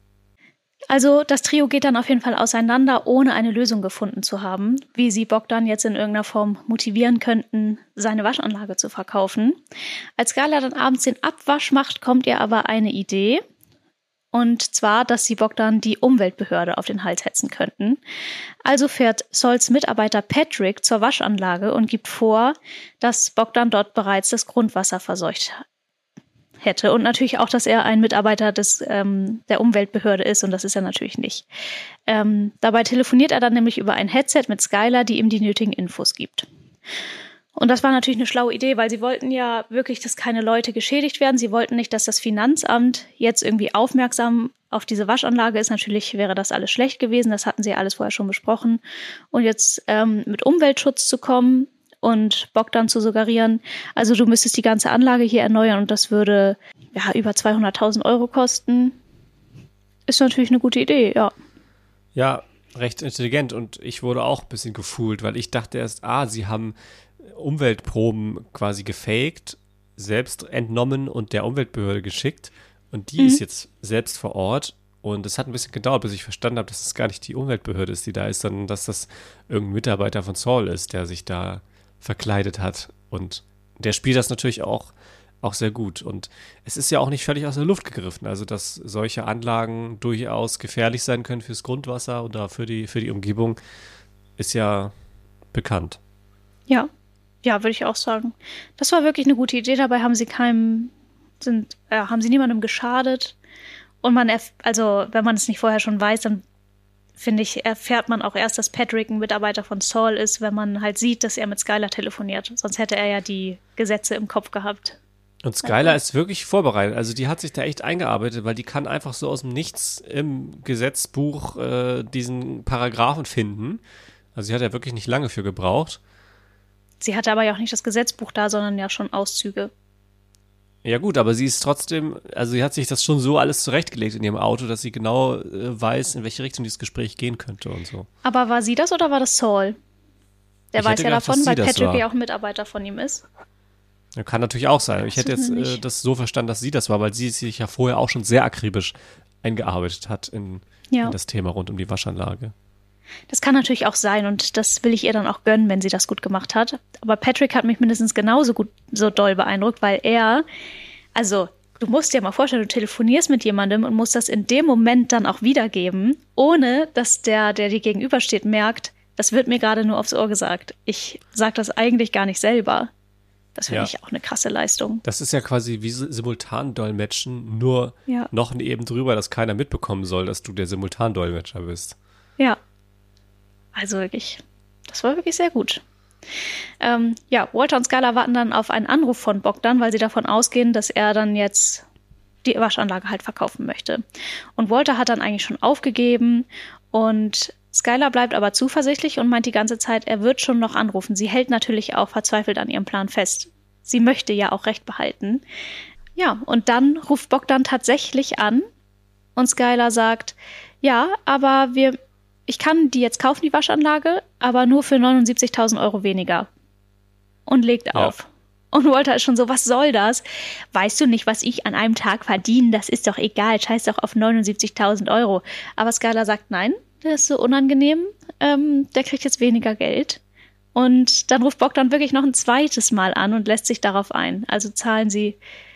Also das Trio geht dann auf jeden Fall auseinander, ohne eine Lösung gefunden zu haben, wie sie Bogdan jetzt in irgendeiner Form motivieren könnten, seine Waschanlage zu verkaufen. Als Skylar dann abends den Abwasch macht, kommt ihr aber eine Idee. Und zwar, dass sie Bogdan die Umweltbehörde auf den Hals hetzen könnten. Also fährt Sols Mitarbeiter Patrick zur Waschanlage und gibt vor, dass Bogdan dort bereits das Grundwasser verseucht hätte. Und natürlich auch, dass er ein Mitarbeiter des, ähm, der Umweltbehörde ist. Und das ist er natürlich nicht. Ähm, dabei telefoniert er dann nämlich über ein Headset mit Skylar, die ihm die nötigen Infos gibt. Und das war natürlich eine schlaue Idee, weil sie wollten ja wirklich, dass keine Leute geschädigt werden. Sie wollten nicht, dass das Finanzamt jetzt irgendwie aufmerksam auf diese Waschanlage ist. Natürlich wäre das alles schlecht gewesen. Das hatten sie ja alles vorher schon besprochen. Und jetzt ähm, mit Umweltschutz zu kommen und Bogdan zu suggerieren, also du müsstest die ganze Anlage hier erneuern und das würde ja über zweihunderttausend Euro kosten. Ist natürlich eine gute Idee, ja. Ja, recht intelligent und ich wurde auch ein bisschen gefühlt, weil ich dachte erst, ah, sie haben Umweltproben quasi gefaked, selbst entnommen und der Umweltbehörde geschickt und die mhm. ist jetzt selbst vor Ort und es hat ein bisschen gedauert, bis ich verstanden habe, dass es gar nicht die Umweltbehörde ist, die da ist, sondern dass das irgendein Mitarbeiter von Saul ist, der sich da verkleidet hat und der spielt das natürlich auch, auch sehr gut und es ist ja auch nicht völlig aus der Luft gegriffen, also dass solche Anlagen durchaus gefährlich sein können fürs Grundwasser oder für die, für die Umgebung, ist ja bekannt. Ja. Ja, würde ich auch sagen. Das war wirklich eine gute Idee. Dabei haben sie keinem, sind, äh, haben sie niemandem geschadet. Und man, erf- also wenn man es nicht vorher schon weiß, dann finde ich, erfährt man auch erst, dass Patrick ein Mitarbeiter von Saul ist, wenn man halt sieht, dass er mit Skylar telefoniert. Sonst hätte er ja die Gesetze im Kopf gehabt. Und Skylar ist wirklich vorbereitet. Also die hat sich da echt eingearbeitet, weil die kann einfach so aus dem Nichts im Gesetzbuch äh, diesen Paragraphen finden. Also sie hat ja wirklich nicht lange für gebraucht. Sie hatte aber ja auch nicht das Gesetzbuch da, sondern ja schon Auszüge. Ja gut, aber sie ist trotzdem, also sie hat sich das schon so alles zurechtgelegt in ihrem Auto, dass sie genau äh, weiß, in welche Richtung dieses Gespräch gehen könnte und so. Aber war sie das oder war das Saul? Der ich weiß ja gedacht, davon, weil das Patrick war. ja auch ein Mitarbeiter von ihm ist. Ja, kann natürlich auch sein. Ich Das hätte jetzt wissen wir äh, nicht. das so verstanden, dass sie das war, weil sie sich ja vorher auch schon sehr akribisch eingearbeitet hat in, Ja. in das Thema rund um die Waschanlage. Das kann natürlich auch sein und das will ich ihr dann auch gönnen, wenn sie das gut gemacht hat. Aber Patrick hat mich mindestens genauso gut, so doll beeindruckt, weil er, also du musst dir mal vorstellen, du telefonierst mit jemandem und musst das in dem Moment dann auch wiedergeben, ohne dass der, der dir gegenübersteht, merkt, das wird mir gerade nur aufs Ohr gesagt. Ich sage das eigentlich gar nicht selber. Das finde Ja. ich auch eine krasse Leistung. Das ist ja quasi wie Simultandolmetschen, nur Ja. noch eben drüber, dass keiner mitbekommen soll, dass du der Simultandolmetscher bist. Ja. Also wirklich, das war wirklich sehr gut. Ähm, ja, Walter und Skylar warten dann auf einen Anruf von Bogdan, weil sie davon ausgehen, dass er dann jetzt die Waschanlage halt verkaufen möchte. Und Walter hat dann eigentlich schon aufgegeben und Skylar bleibt aber zuversichtlich und meint die ganze Zeit, er wird schon noch anrufen. Sie hält natürlich auch verzweifelt an ihrem Plan fest. Sie möchte ja auch Recht behalten. Ja, und dann ruft Bogdan tatsächlich an und Skylar sagt, ja, aber wir, ich kann die jetzt kaufen, die Waschanlage, aber nur für neunundsiebzigtausend Euro weniger. Und legt Ja. auf. Und Walter ist schon so, was soll das? Weißt du nicht, was ich an einem Tag verdiene? Das ist doch egal, scheiß doch auf neunundsiebzigtausend Euro. Aber Skylar sagt, nein, das ist so unangenehm, ähm, der kriegt jetzt weniger Geld. Und dann ruft Bogdan wirklich noch ein zweites Mal an und lässt sich darauf ein. Also zahlen sie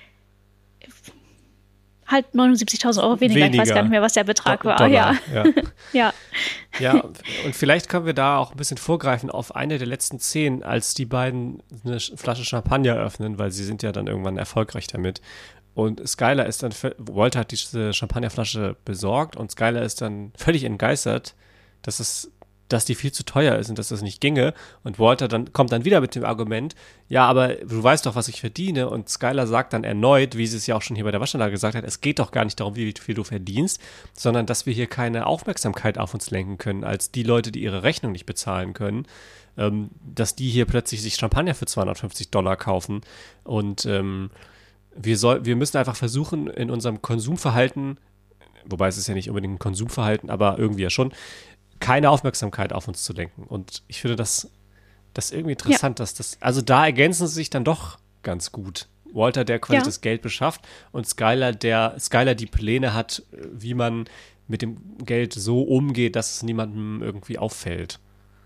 halt neunundsiebzigtausend Euro weniger. Weniger. Ich weiß gar nicht mehr, was der Betrag Do- war. Dollar, Ja. ja. ja. Ja, und vielleicht können wir da auch ein bisschen vorgreifen auf eine der letzten Szenen, als die beiden eine Sch- Flasche Champagner öffnen, weil sie sind ja dann irgendwann erfolgreich damit. Und Skylar ist dann, vö- Walter hat diese Champagnerflasche besorgt und Skylar ist dann völlig entgeistert, dass es, dass die viel zu teuer ist und dass das nicht ginge. Und Walter dann kommt dann wieder mit dem Argument, ja, aber du weißt doch, was ich verdiene. Und Skylar sagt dann erneut, wie sie es ja auch schon hier bei der Waschanlage gesagt hat, es geht doch gar nicht darum, wie viel du verdienst, sondern dass wir hier keine Aufmerksamkeit auf uns lenken können, als die Leute, die ihre Rechnung nicht bezahlen können, ähm, dass die hier plötzlich sich Champagner für zweihundertfünfzig Dollar kaufen. Und ähm, wir, soll, wir müssen einfach versuchen, in unserem Konsumverhalten, wobei es ist ja nicht unbedingt ein Konsumverhalten, aber irgendwie ja schon, keine Aufmerksamkeit auf uns zu lenken. Und ich finde das, das irgendwie interessant, dass das, also da ergänzen sie sich dann doch ganz gut. Walter, der quasi Ja. das Geld beschafft und Skylar, der Skylar die Pläne hat, wie man mit dem Geld so umgeht, dass es niemandem irgendwie auffällt.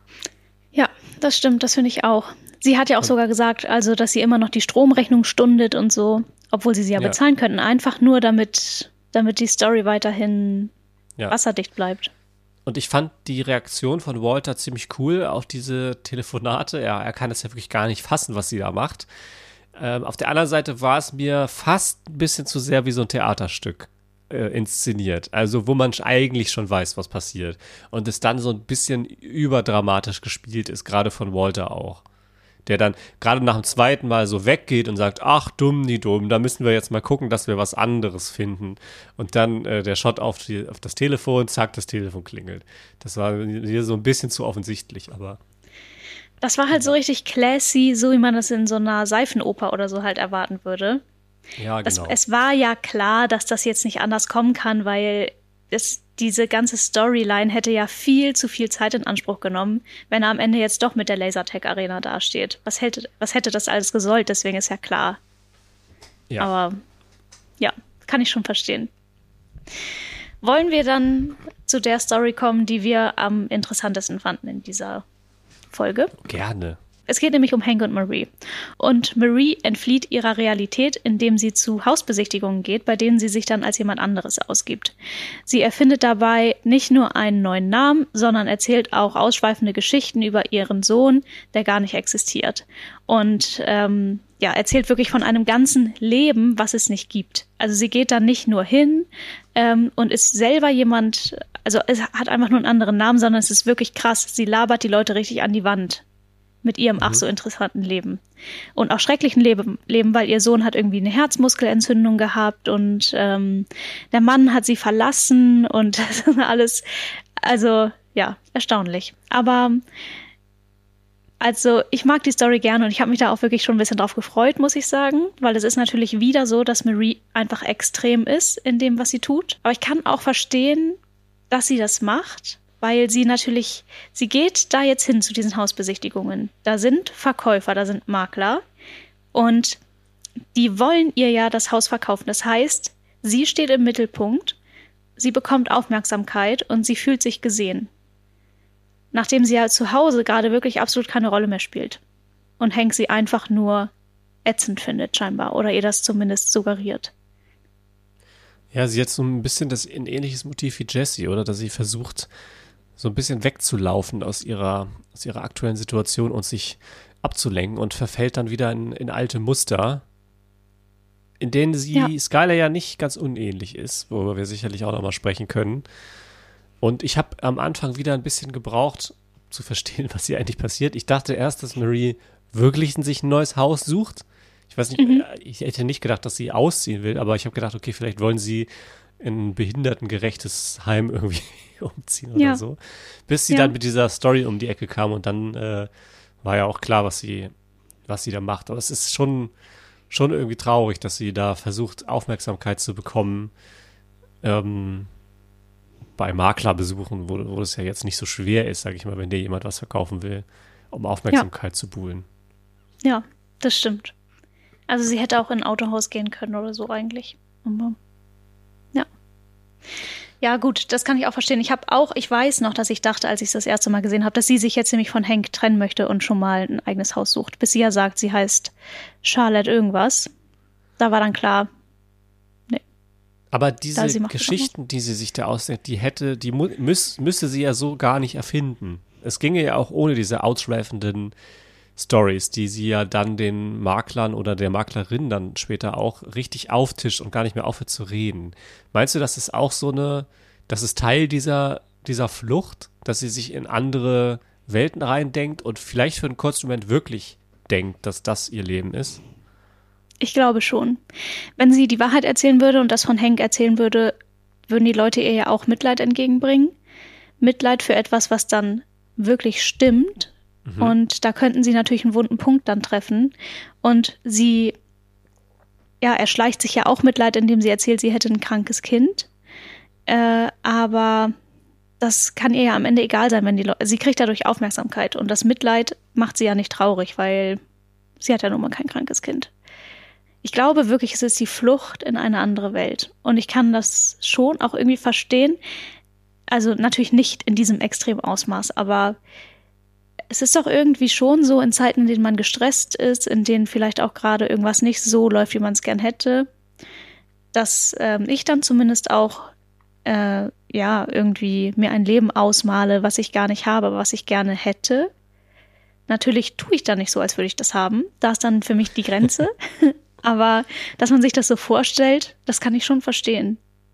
Ja, das stimmt, das finde ich auch. Sie hat ja auch sogar gesagt, also, dass sie immer noch die Stromrechnung stundet und so, obwohl sie sie ja, Ja. bezahlen könnten, einfach nur damit, damit die Story weiterhin Ja. wasserdicht bleibt. Und ich fand die Reaktion von Walter ziemlich cool auf diese Telefonate. Er, er kann es ja wirklich gar nicht fassen, was sie da macht. Ähm, auf der anderen Seite war es mir fast ein bisschen zu sehr wie so ein Theaterstück äh, inszeniert. Also wo man eigentlich schon weiß, was passiert. Und es dann so ein bisschen überdramatisch gespielt ist, gerade von Walter auch. Der dann gerade nach dem zweiten Mal so weggeht und sagt, ach, dumm, die dumm, da müssen wir jetzt mal gucken, dass wir was anderes finden. Und dann äh, der Shot auf, die, auf das Telefon, zack, das Telefon klingelt. Das war hier so ein bisschen zu offensichtlich, aber Das war halt so richtig classy, so wie man das in so einer Seifenoper oder so halt erwarten würde. ja, Es, genau. es war ja klar, dass das jetzt nicht anders kommen kann, weil es, diese ganze Storyline hätte ja viel zu viel Zeit in Anspruch genommen, wenn er am Ende jetzt doch mit der Lasertag-Arena dasteht. Was hätte, was hätte das alles gesollt? Deswegen ist ja klar. ja. Aber ja, kann ich schon verstehen. Wollen wir dann zu der Story kommen, die wir am interessantesten fanden in dieser Folge? Gerne. Es geht nämlich um Hank und Marie. Und Marie entflieht ihrer Realität, indem sie zu Hausbesichtigungen geht, bei denen sie sich dann als jemand anderes ausgibt. Sie erfindet dabei nicht nur einen neuen Namen, sondern erzählt auch ausschweifende Geschichten über ihren Sohn, der gar nicht existiert. Und ähm, ja, erzählt wirklich von einem ganzen Leben, was es nicht gibt. Also sie geht dann nicht nur hin ähm, und ist selber jemand, also es hat einfach nur einen anderen Namen, sondern es ist wirklich krass. Sie labert die Leute richtig an die Wand mit ihrem ach so interessanten Leben. Und auch schrecklichen Leben, Leben, weil ihr Sohn hat irgendwie eine Herzmuskelentzündung gehabt und ähm, der Mann hat sie verlassen und das ist alles, also ja, erstaunlich. Aber also ich mag die Story gerne und ich habe mich da auch wirklich schon ein bisschen drauf gefreut, muss ich sagen, weil es ist natürlich wieder so, dass Marie einfach extrem ist in dem, was sie tut. Aber ich kann auch verstehen, dass sie das macht, weil sie natürlich, sie geht da jetzt hin zu diesen Hausbesichtigungen. Da sind Verkäufer, da sind Makler und die wollen ihr ja das Haus verkaufen. Das heißt, sie steht im Mittelpunkt, sie bekommt Aufmerksamkeit und sie fühlt sich gesehen. Nachdem sie ja zu Hause gerade wirklich absolut keine Rolle mehr spielt. Und Hank sie einfach nur ätzend findet scheinbar oder ihr das zumindest suggeriert. Ja, sie hat so ein bisschen das ein ähnliches Motiv wie Jessie, oder? Dass sie versucht, so ein bisschen wegzulaufen aus ihrer, aus ihrer aktuellen Situation und sich abzulenken und verfällt dann wieder in, in alte Muster, in denen sie Ja. Skylar ja nicht ganz unähnlich ist, worüber wir sicherlich auch nochmal sprechen können. Und ich habe am Anfang wieder ein bisschen gebraucht, zu verstehen, was hier eigentlich passiert. Ich dachte erst, dass Marie wirklich sich ein neues Haus sucht. Ich weiß nicht, Mhm. ich hätte nicht gedacht, dass sie ausziehen will, aber ich habe gedacht, okay, vielleicht wollen sie in ein behindertengerechtes Heim irgendwie umziehen oder Ja. so. Bis sie Ja. dann mit dieser Story um die Ecke kam und dann äh, war ja auch klar, was sie, was sie da macht. Aber es ist schon, schon irgendwie traurig, dass sie da versucht, Aufmerksamkeit zu bekommen, ähm, bei Maklerbesuchen, wo, wo es ja jetzt nicht so schwer ist, sage ich mal, wenn dir jemand was verkaufen will, um Aufmerksamkeit zu buhlen. Ja, das stimmt. Also sie hätte auch in ein Autohaus gehen können oder so eigentlich. Aber, ja. Ja, gut, das kann ich auch verstehen. Ich habe auch, ich weiß noch, dass ich dachte, als ich es das erste Mal gesehen habe, dass sie sich jetzt nämlich von Hank trennen möchte und schon mal ein eigenes Haus sucht. Bis sie ja sagt, sie heißt Charlotte irgendwas. Da war dann klar, Aber Da, diese sie macht das Geschichten, die sie sich da ausdenkt, die hätte, die mu müß, müsste sie ja so gar nicht erfinden. Es ginge ja auch ohne diese ausschweifenden Stories, die sie ja dann den Maklern oder der Maklerin dann später auch richtig auftischt und gar nicht mehr aufhört zu reden. Meinst du, das ist auch so eine, das ist Teil dieser, dieser Flucht, dass sie sich in andere Welten reindenkt und vielleicht für einen kurzen Moment wirklich denkt, dass das ihr Leben ist? ich glaube schon. Wenn sie die Wahrheit erzählen würde und das von Hank erzählen würde, würden die Leute ihr ja auch Mitleid entgegenbringen. Mitleid für etwas, was dann wirklich stimmt. Mhm. Und da könnten sie natürlich einen wunden Punkt dann treffen. Und sie, ja, erschleicht sich ja auch Mitleid, indem sie erzählt, sie hätte ein krankes Kind. Äh, aber das kann ihr ja am Ende egal sein, wenn die Leute, sie kriegt dadurch Aufmerksamkeit. Und das Mitleid macht sie ja nicht traurig, weil sie hat ja nun mal kein krankes Kind. Ich glaube wirklich, es ist die Flucht in eine andere Welt. Und ich kann das schon auch irgendwie verstehen. Also natürlich nicht in diesem extremen Ausmaß, aber es ist doch irgendwie schon so in Zeiten, in denen man gestresst ist, in denen vielleicht auch gerade irgendwas nicht so läuft, wie man es gern hätte, dass ähm, ich dann zumindest auch äh, ja irgendwie mir ein Leben ausmale, was ich gar nicht habe, aber was ich gerne hätte. Natürlich tue ich da nicht so, als würde ich das haben. Da ist dann für mich die Grenze. Aber dass man sich das so vorstellt, das kann ich schon verstehen.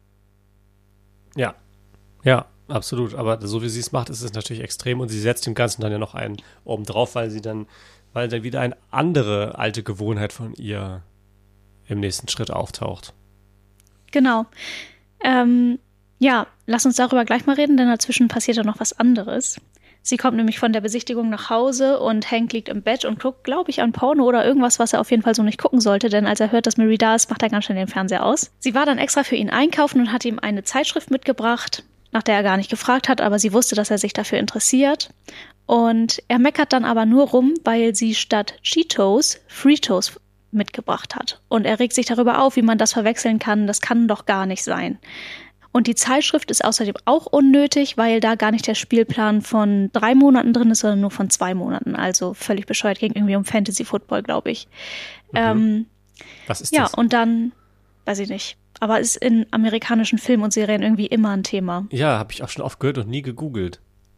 Ja, ja, absolut. Aber so wie sie es macht, ist es natürlich extrem und sie setzt dem Ganzen dann ja noch einen oben drauf, weil sie dann, weil dann wieder eine andere alte Gewohnheit von ihr im nächsten Schritt auftaucht. Genau. Ähm, ja, lass uns darüber gleich mal reden, denn dazwischen passiert ja noch was anderes. Sie kommt nämlich von der Besichtigung nach Hause und Hank liegt im Bett und guckt, glaube ich, an Porno oder irgendwas, was er auf jeden Fall so nicht gucken sollte, denn als er hört, dass Marie da ist, macht er ganz schnell den Fernseher aus. Sie war dann extra für ihn einkaufen und hat ihm eine Zeitschrift mitgebracht, nach der er gar nicht gefragt hat, aber sie wusste, dass er sich dafür interessiert. Und er meckert dann aber nur rum, weil sie statt Cheetos Fritos mitgebracht hat. Und er regt sich darüber auf, wie man das verwechseln kann. Das kann doch gar nicht sein. Und die Zeitschrift ist außerdem auch unnötig, weil da gar nicht der Spielplan von drei Monaten drin ist, sondern nur von zwei Monaten. Also völlig bescheuert, ging irgendwie um Fantasy Football, glaube ich. Mhm. Ähm, Was ist ja, das? und dann, weiß ich nicht, aber ist in amerikanischen Filmen und Serien irgendwie immer ein Thema. Ja, habe ich auch schon oft gehört und nie gegoogelt.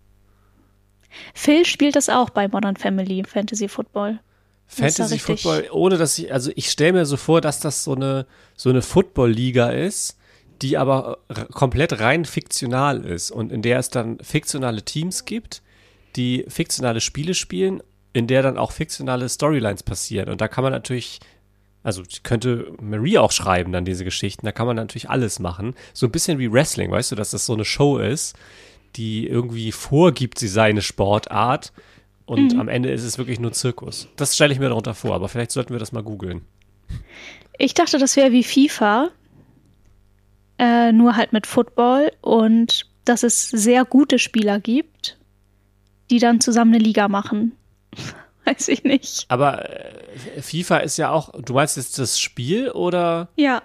Phil spielt das auch bei Modern Family, Fantasy Football. Das ist ja Fantasy richtig- Football, ohne dass ich, also ich stelle mir so vor, dass das so eine, so eine Football-Liga ist, die aber r- komplett rein fiktional ist und in der es dann fiktionale Teams gibt, die fiktionale Spiele spielen, in der dann auch fiktionale Storylines passieren. Und da kann man natürlich, also könnte Marie auch schreiben dann diese Geschichten, da kann man natürlich alles machen. So ein bisschen wie Wrestling, weißt du, dass das so eine Show ist, die irgendwie vorgibt, sie sei eine Sportart und Mhm. am Ende ist es wirklich nur Zirkus. Das stelle ich mir darunter vor, aber vielleicht sollten wir das mal googeln. Ich dachte, das wäre wie FIFA, äh, nur halt mit Football und dass es sehr gute Spieler gibt, die dann zusammen eine Liga machen. Weiß ich nicht. Aber äh, FIFA ist ja auch, du meinst jetzt das Spiel oder? Ja.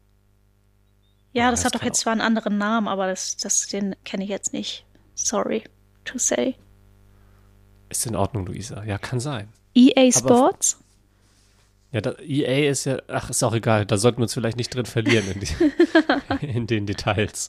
Ja, Ja, das das hat doch kann jetzt zwar einen anderen Namen, aber das, das, den kenne ich jetzt nicht. Sorry to say. Ist in Ordnung, Luisa. Ja, kann sein. E A Sports? Ja, da, E A ist ja, ach, ist auch egal, da sollten wir uns vielleicht nicht drin verlieren in, die, in den Details.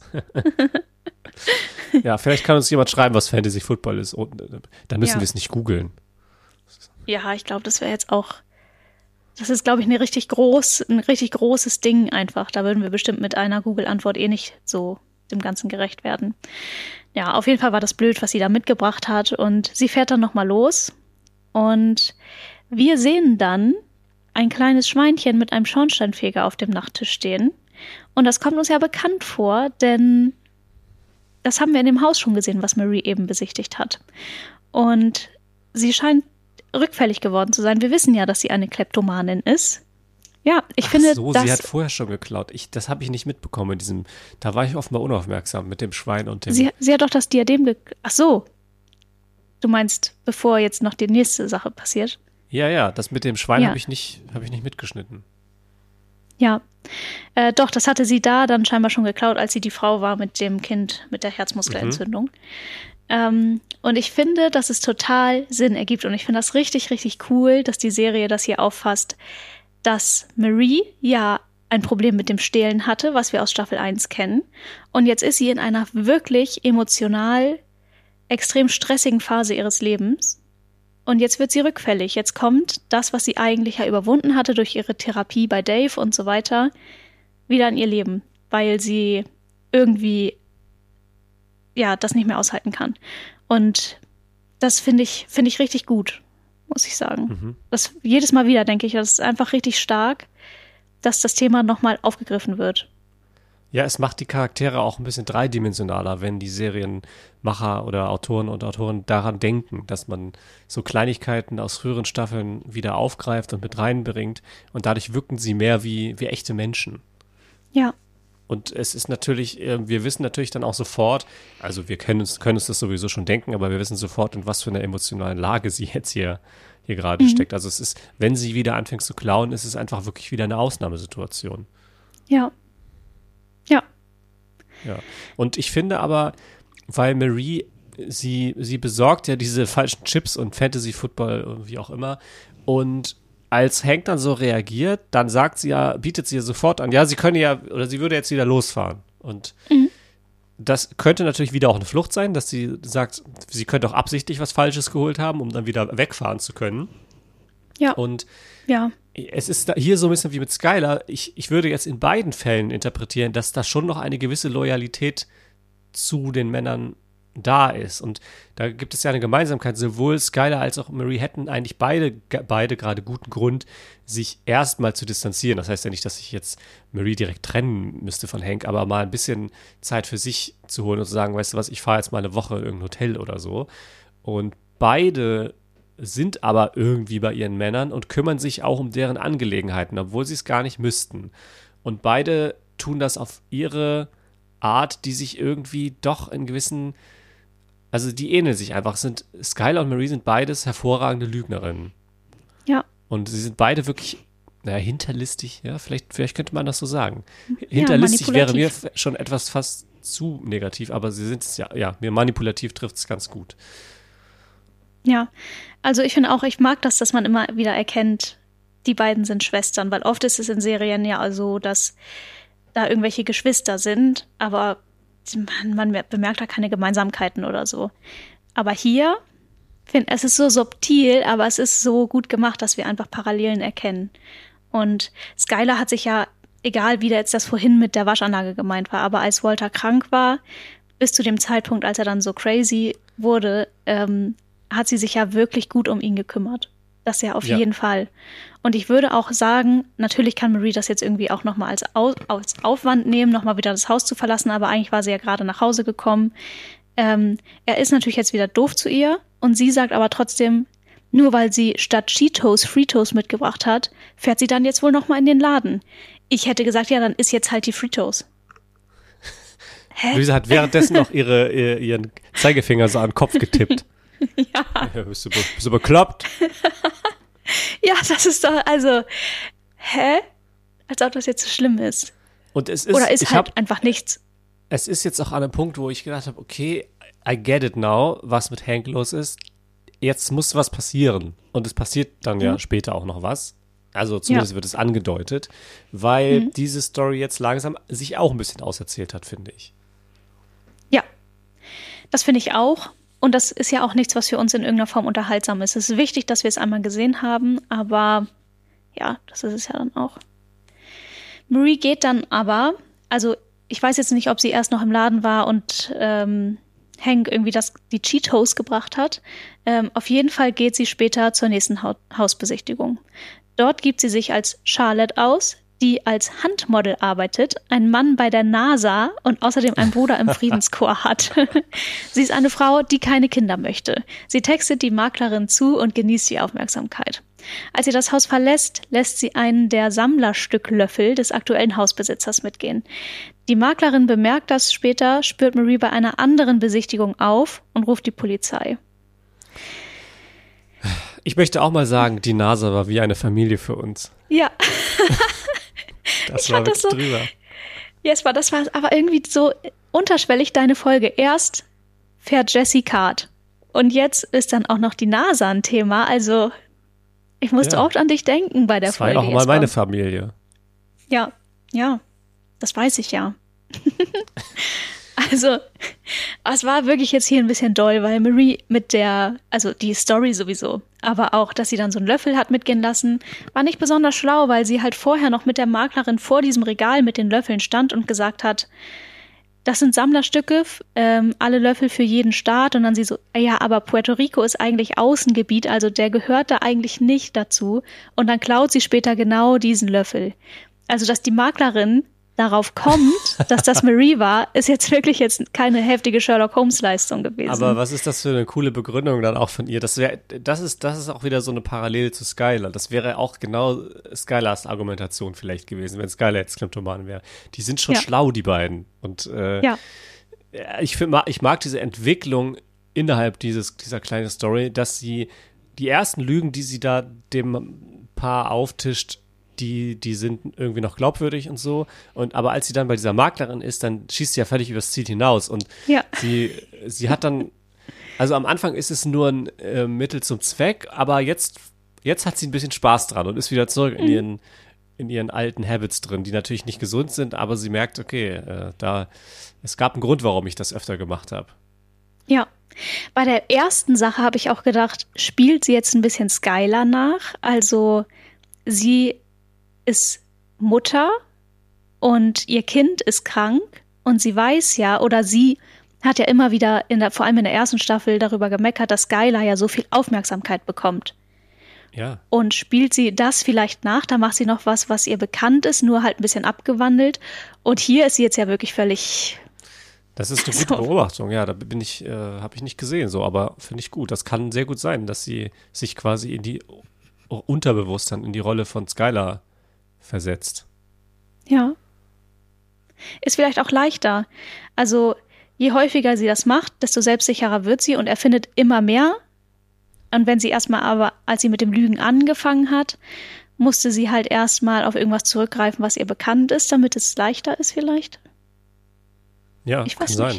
Ja, vielleicht kann uns jemand schreiben, was Fantasy Football ist. Und, äh, dann müssen Ja. wir es nicht googeln. Ja, ich glaube, das wäre jetzt auch, das ist, glaube ich, eine richtig groß, ein richtig großes Ding einfach. Da würden wir bestimmt mit einer Google-Antwort eh nicht so dem Ganzen gerecht werden. Ja, auf jeden Fall war das blöd, was sie da mitgebracht hat. Und sie fährt dann nochmal los. Und wir sehen dann ein kleines Schweinchen mit einem Schornsteinfeger auf dem Nachttisch stehen. Und das kommt uns ja bekannt vor, denn das haben wir in dem Haus schon gesehen, was Marie eben besichtigt hat. Und sie scheint rückfällig geworden zu sein. Wir wissen ja, dass sie eine Kleptomanin ist. Ja, ich Ach finde, so, das, sie hat vorher schon geklaut. Ich, das habe ich nicht mitbekommen in diesem, da war ich offenbar unaufmerksam mit dem Schwein und dem. sie, sie hat doch das Diadem ge... Ach so. Du meinst, bevor jetzt noch die nächste Sache passiert? Ja, ja, das mit dem Schwein Ja. habe ich nicht, habe ich nicht mitgeschnitten. Ja. Äh, doch, das hatte sie da dann scheinbar schon geklaut, als sie die Frau war mit dem Kind mit der Herzmuskelentzündung. Ähm, und ich finde, dass es total Sinn ergibt. Und ich finde das richtig, richtig cool, dass die Serie das hier auffasst, dass Marie ja ein Problem mit dem Stehlen hatte, was wir aus Staffel eins kennen. Und jetzt ist sie in einer wirklich emotional extrem stressigen Phase ihres Lebens. Und jetzt wird sie rückfällig. Jetzt kommt das, was sie eigentlich ja überwunden hatte durch ihre Therapie bei Dave und so weiter, wieder in ihr Leben, weil sie irgendwie ja das nicht mehr aushalten kann. Und das finde ich, finde ich richtig gut, muss ich sagen. Mhm. Das jedes Mal wieder denke ich, das ist einfach richtig stark, dass das Thema nochmal aufgegriffen wird. Ja, es macht die Charaktere auch ein bisschen dreidimensionaler, wenn die Serienmacher oder Autoren und Autoren daran denken, dass man so Kleinigkeiten aus früheren Staffeln wieder aufgreift und mit reinbringt und dadurch wirken sie mehr wie, wie echte Menschen. Ja, Und es ist natürlich, äh, wir wissen natürlich dann auch sofort, also wir können uns, können uns das sowieso schon denken, aber wir wissen sofort, in was für einer emotionalen Lage sie jetzt hier, hier gerade Mhm. steckt. Also es ist, wenn sie wieder anfängt zu klauen, ist es einfach wirklich wieder eine Ausnahmesituation. ja, ja, Ja. Und ich finde aber, weil Marie, sie, sie besorgt ja diese falschen Chips und Fantasy Football, wie auch immer, und als Hank dann so reagiert, dann sagt sie ja, bietet sie ja sofort an, ja, sie könne ja, oder sie würde jetzt wieder losfahren. Und Mhm. das könnte natürlich wieder auch eine Flucht sein, dass sie sagt, sie könnte auch absichtlich was Falsches geholt haben, um dann wieder wegfahren zu können. ja, Und ja, es ist da hier so ein bisschen wie mit Skylar. Ich, ich würde jetzt in beiden Fällen interpretieren, dass da schon noch eine gewisse Loyalität zu den Männern da ist. Und da gibt es ja eine Gemeinsamkeit. Sowohl Skylar als auch Marie hätten eigentlich beide, beide gerade guten Grund, sich erstmal zu distanzieren. Das heißt ja nicht, dass ich jetzt Marie direkt trennen müsste von Hank, aber mal ein bisschen Zeit für sich zu holen und zu sagen, weißt du was, ich fahre jetzt mal eine Woche in irgendein Hotel oder so. Und beide sind aber irgendwie bei ihren Männern und kümmern sich auch um deren Angelegenheiten, obwohl sie es gar nicht müssten. Und beide tun das auf ihre Art, die sich irgendwie doch in gewissen, also die ähneln sich einfach. Sind Skylar und Marie sind beides hervorragende Lügnerinnen. ja. Und sie sind beide wirklich, naja, hinterlistig, ja, vielleicht, vielleicht könnte man das so sagen. Hinterlistig wäre mir manipulativ. f- schon etwas fast zu negativ, aber sie sind es ja, ja, mir manipulativ trifft es ganz gut. Ja, also ich finde auch, ich mag das, dass man immer wieder erkennt, die beiden sind Schwestern, weil oft ist es in Serien ja so, dass da irgendwelche Geschwister sind, aber man, man bemerkt da keine Gemeinsamkeiten oder so. Aber hier, finde es ist so subtil, aber es ist so gut gemacht, dass wir einfach Parallelen erkennen. Und Skylar hat sich ja, egal wie jetzt das vorhin mit der Waschanlage gemeint war, aber als Walter krank war, bis zu dem Zeitpunkt, als er dann so crazy wurde, ähm, hat sie sich ja wirklich gut um ihn gekümmert. Das ja auf Ja. jeden Fall. Und ich würde auch sagen, natürlich kann Marie das jetzt irgendwie auch nochmal als, Au als Aufwand nehmen, nochmal wieder das Haus zu verlassen, aber eigentlich war sie ja gerade nach Hause gekommen. Ähm, er ist natürlich jetzt wieder doof zu ihr und sie sagt aber trotzdem, nur weil sie statt Cheetos Fritos mitgebracht hat, fährt sie dann jetzt wohl nochmal in den Laden. Ich hätte gesagt, ja, dann isst jetzt halt die Fritos. Hä? Luisa hat währenddessen noch ihre, ihr- ihren Zeigefinger so an den Kopf getippt. Ja. Ja, bist, du, be- bist du bekloppt? Ja, das ist doch, also, hä? Als ob das jetzt so schlimm ist. Und es ist, Oder ist ich halt hab, einfach nichts. es ist jetzt auch an einem Punkt, wo ich gedacht habe, okay, I get it now, was mit Hank los ist. Jetzt muss was passieren. Und es passiert dann ja Mhm. später auch noch was. Also zumindest Ja. wird es angedeutet, weil Mhm. diese Story jetzt langsam sich auch ein bisschen auserzählt hat, finde ich. Ja, das finde ich auch. Und das ist ja auch nichts, was für uns in irgendeiner Form unterhaltsam ist. Es ist wichtig, dass wir es einmal gesehen haben, aber ja, das ist es ja dann auch. Marie geht dann aber, also ich weiß jetzt nicht, ob sie erst noch im Laden war und ähm, Hank irgendwie das, die Cheetos gebracht hat. Ähm, auf jeden Fall geht sie später zur nächsten ha- Hausbesichtigung. Dort gibt sie sich als Charlotte aus, die als Handmodel arbeitet, einen Mann bei der NASA und außerdem einen Bruder im Friedenskorps hat. Sie ist eine Frau, die keine Kinder möchte. Sie textet die Maklerin zu und genießt die Aufmerksamkeit. Als sie das Haus verlässt, lässt sie einen der Sammlerstücklöffel des aktuellen Hausbesitzers mitgehen. Die Maklerin bemerkt das später, spürt Marie bei einer anderen Besichtigung auf und ruft die Polizei. Ich möchte auch mal sagen, die NASA war wie eine Familie für uns. Ja, Das Ich war fand das wirklich so- drüber. yes, war, das war aber irgendwie so unterschwellig deine Folge. Erst fährt Jessie Kart und jetzt ist dann auch noch die NASA ein Thema. Also ich musste Ja. oft an dich denken bei der Das war Folge. ja auch mal Jesper. meine Familie. Ja, ja, das weiß ich ja. Also, es war wirklich jetzt hier ein bisschen doll, weil Marie mit der, also die Story sowieso, aber auch, dass sie dann so einen Löffel hat mitgehen lassen, war nicht besonders schlau, weil sie halt vorher noch mit der Maklerin vor diesem Regal mit den Löffeln stand und gesagt hat, das sind Sammlerstücke, ähm, alle Löffel für jeden Staat. Und dann sie so, ja, aber Puerto Rico ist eigentlich Außengebiet, also der gehört da eigentlich nicht dazu. Und dann klaut sie später genau diesen Löffel. Also, dass die Maklerin darauf kommt, dass das Marie war, ist jetzt wirklich jetzt keine heftige Sherlock-Holmes-Leistung gewesen. Aber was ist das für eine coole Begründung dann auch von ihr? Das wär, das ist, das ist auch wieder so eine Parallele zu Skylar. Das wäre auch genau Skylars Argumentation vielleicht gewesen, wenn Skylar jetzt Kleptoman wäre. Die sind schon Ja. schlau, die beiden. Und äh, Ja. ich, find, ich mag diese Entwicklung innerhalb dieses, dieser kleinen Story, dass sie die ersten Lügen, die sie da dem Paar auftischt, die, die sind irgendwie noch glaubwürdig und so. Und aber als sie dann bei dieser Maklerin ist, dann schießt sie ja völlig übers Ziel hinaus. Und Ja. sie, sie hat dann, also am Anfang ist es nur ein äh, Mittel zum Zweck, aber jetzt, jetzt hat sie ein bisschen Spaß dran und ist wieder zurück in ihren, in ihren alten Habits drin, die natürlich nicht gesund sind, aber sie merkt, okay, äh, da, es gab einen Grund, warum ich das öfter gemacht habe. Ja. Bei der ersten Sache habe ich auch gedacht, spielt sie jetzt ein bisschen Skylar nach? Also sie ist Mutter und ihr Kind ist krank und sie weiß ja, oder sie hat ja immer wieder, in der, vor allem in der ersten Staffel, darüber gemeckert, dass Skylar ja so viel Aufmerksamkeit bekommt. Ja. Und spielt sie das vielleicht nach, da macht sie noch was, was ihr bekannt ist, nur halt ein bisschen abgewandelt. Und hier ist sie jetzt ja wirklich völlig. Das ist eine So. gute Beobachtung, ja, da bin ich, äh, habe ich nicht gesehen, so, aber finde ich gut. Das kann sehr gut sein, dass sie sich quasi in die unterbewusst dann in die Rolle von Skylar versetzt. Ja. Ist vielleicht auch leichter. Also, je häufiger sie das macht, desto selbstsicherer wird sie und erfindet immer mehr. Und wenn sie erstmal aber, als sie mit dem Lügen angefangen hat, musste sie halt erstmal auf irgendwas zurückgreifen, was ihr bekannt ist, damit es leichter ist vielleicht. Ja, Ich kann weiß sein. nicht.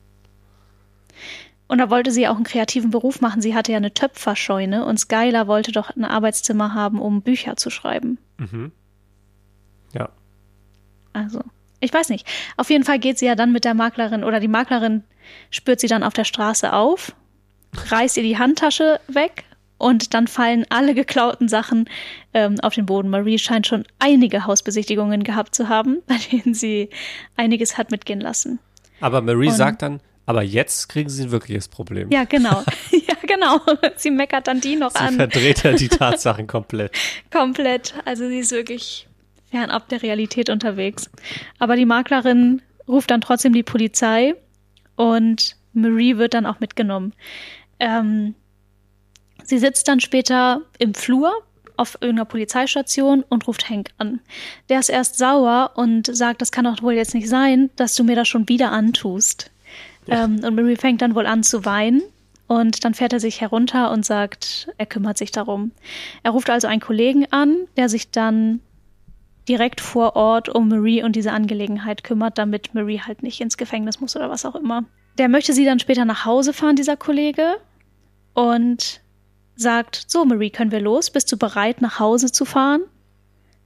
Und da wollte sie auch einen kreativen Beruf machen. Sie hatte ja eine Töpferscheune und Skylar wollte doch ein Arbeitszimmer haben, um Bücher zu schreiben. Mhm. Ja. Also, ich weiß nicht. Auf jeden Fall geht sie ja dann mit der Maklerin oder die Maklerin spürt sie dann auf der Straße auf, reißt ihr die Handtasche weg und dann fallen alle geklauten Sachen ähm, auf den Boden. Marie scheint schon einige Hausbesichtigungen gehabt zu haben, bei denen sie einiges hat mitgehen lassen. Aber Marie Und- sagt dann, aber jetzt kriegen sie ein wirkliches Problem. Ja, genau. ja, genau. Sie meckert dann die noch Sie an. verdreht ja die Tatsachen komplett. Komplett. Also sie ist wirklich fernab der Realität unterwegs. Aber die Maklerin ruft dann trotzdem die Polizei und Marie wird dann auch mitgenommen. Ähm, sie sitzt dann später im Flur auf irgendeiner Polizeistation und ruft Hank an. Der ist erst sauer und sagt, das kann doch wohl jetzt nicht sein, dass du mir das schon wieder antust. Ähm, und Marie fängt dann wohl an zu weinen. Und dann fährt er sich herunter und sagt, er kümmert sich darum. Er ruft also einen Kollegen an, der sich dann direkt vor Ort um Marie und diese Angelegenheit kümmert, damit Marie halt nicht ins Gefängnis muss oder was auch immer. Der möchte sie dann später nach Hause fahren, dieser Kollege, und sagt, so Marie, können wir los? Bist du bereit, nach Hause zu fahren?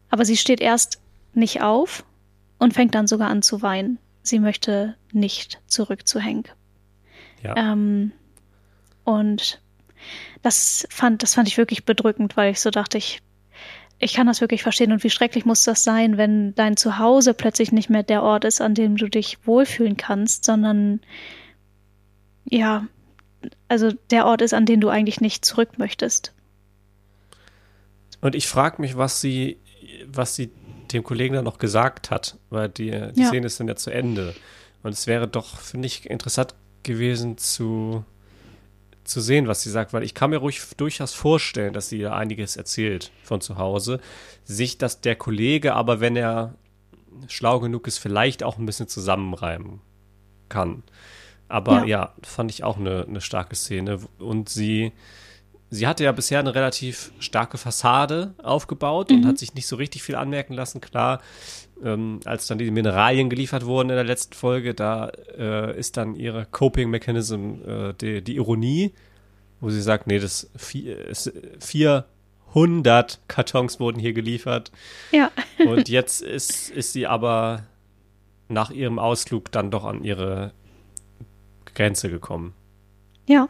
Aber sie steht erst nicht auf und fängt dann sogar an zu weinen. Sie möchte nicht zurück zu Hank. Ja. Ähm, und das fand, das fand ich wirklich bedrückend, weil ich so dachte, ich, ich kann das wirklich verstehen. Und wie schrecklich muss das sein, wenn dein Zuhause plötzlich nicht mehr der Ort ist, an dem du dich wohlfühlen kannst, sondern ja, also der Ort ist, an den du eigentlich nicht zurück möchtest. Und ich frage mich, was sie, was sie dem Kollegen dann noch gesagt hat, weil die, die Ja. Szene ist dann ja zu Ende. Und es wäre doch, finde ich, interessant gewesen zu, zu sehen, was sie sagt, weil ich kann mir ruhig durchaus vorstellen, dass sie da einiges erzählt von zu Hause. Sich, dass der Kollege aber, wenn er schlau genug ist, vielleicht auch ein bisschen zusammenreimen kann. Aber ja, Ja. fand ich auch eine, eine starke Szene. Und sie, sie hatte ja bisher eine relativ starke Fassade aufgebaut und Mhm. hat sich nicht so richtig viel anmerken lassen. Klar, ähm, als dann die Mineralien geliefert wurden in der letzten Folge, da äh, ist dann ihre Coping Mechanism äh, die, die Ironie, wo sie sagt, nee, das vier, es- vierhundert Kartons wurden hier geliefert. Ja. Und jetzt ist, ist sie aber nach ihrem Ausflug dann doch an ihre Grenze gekommen. Ja.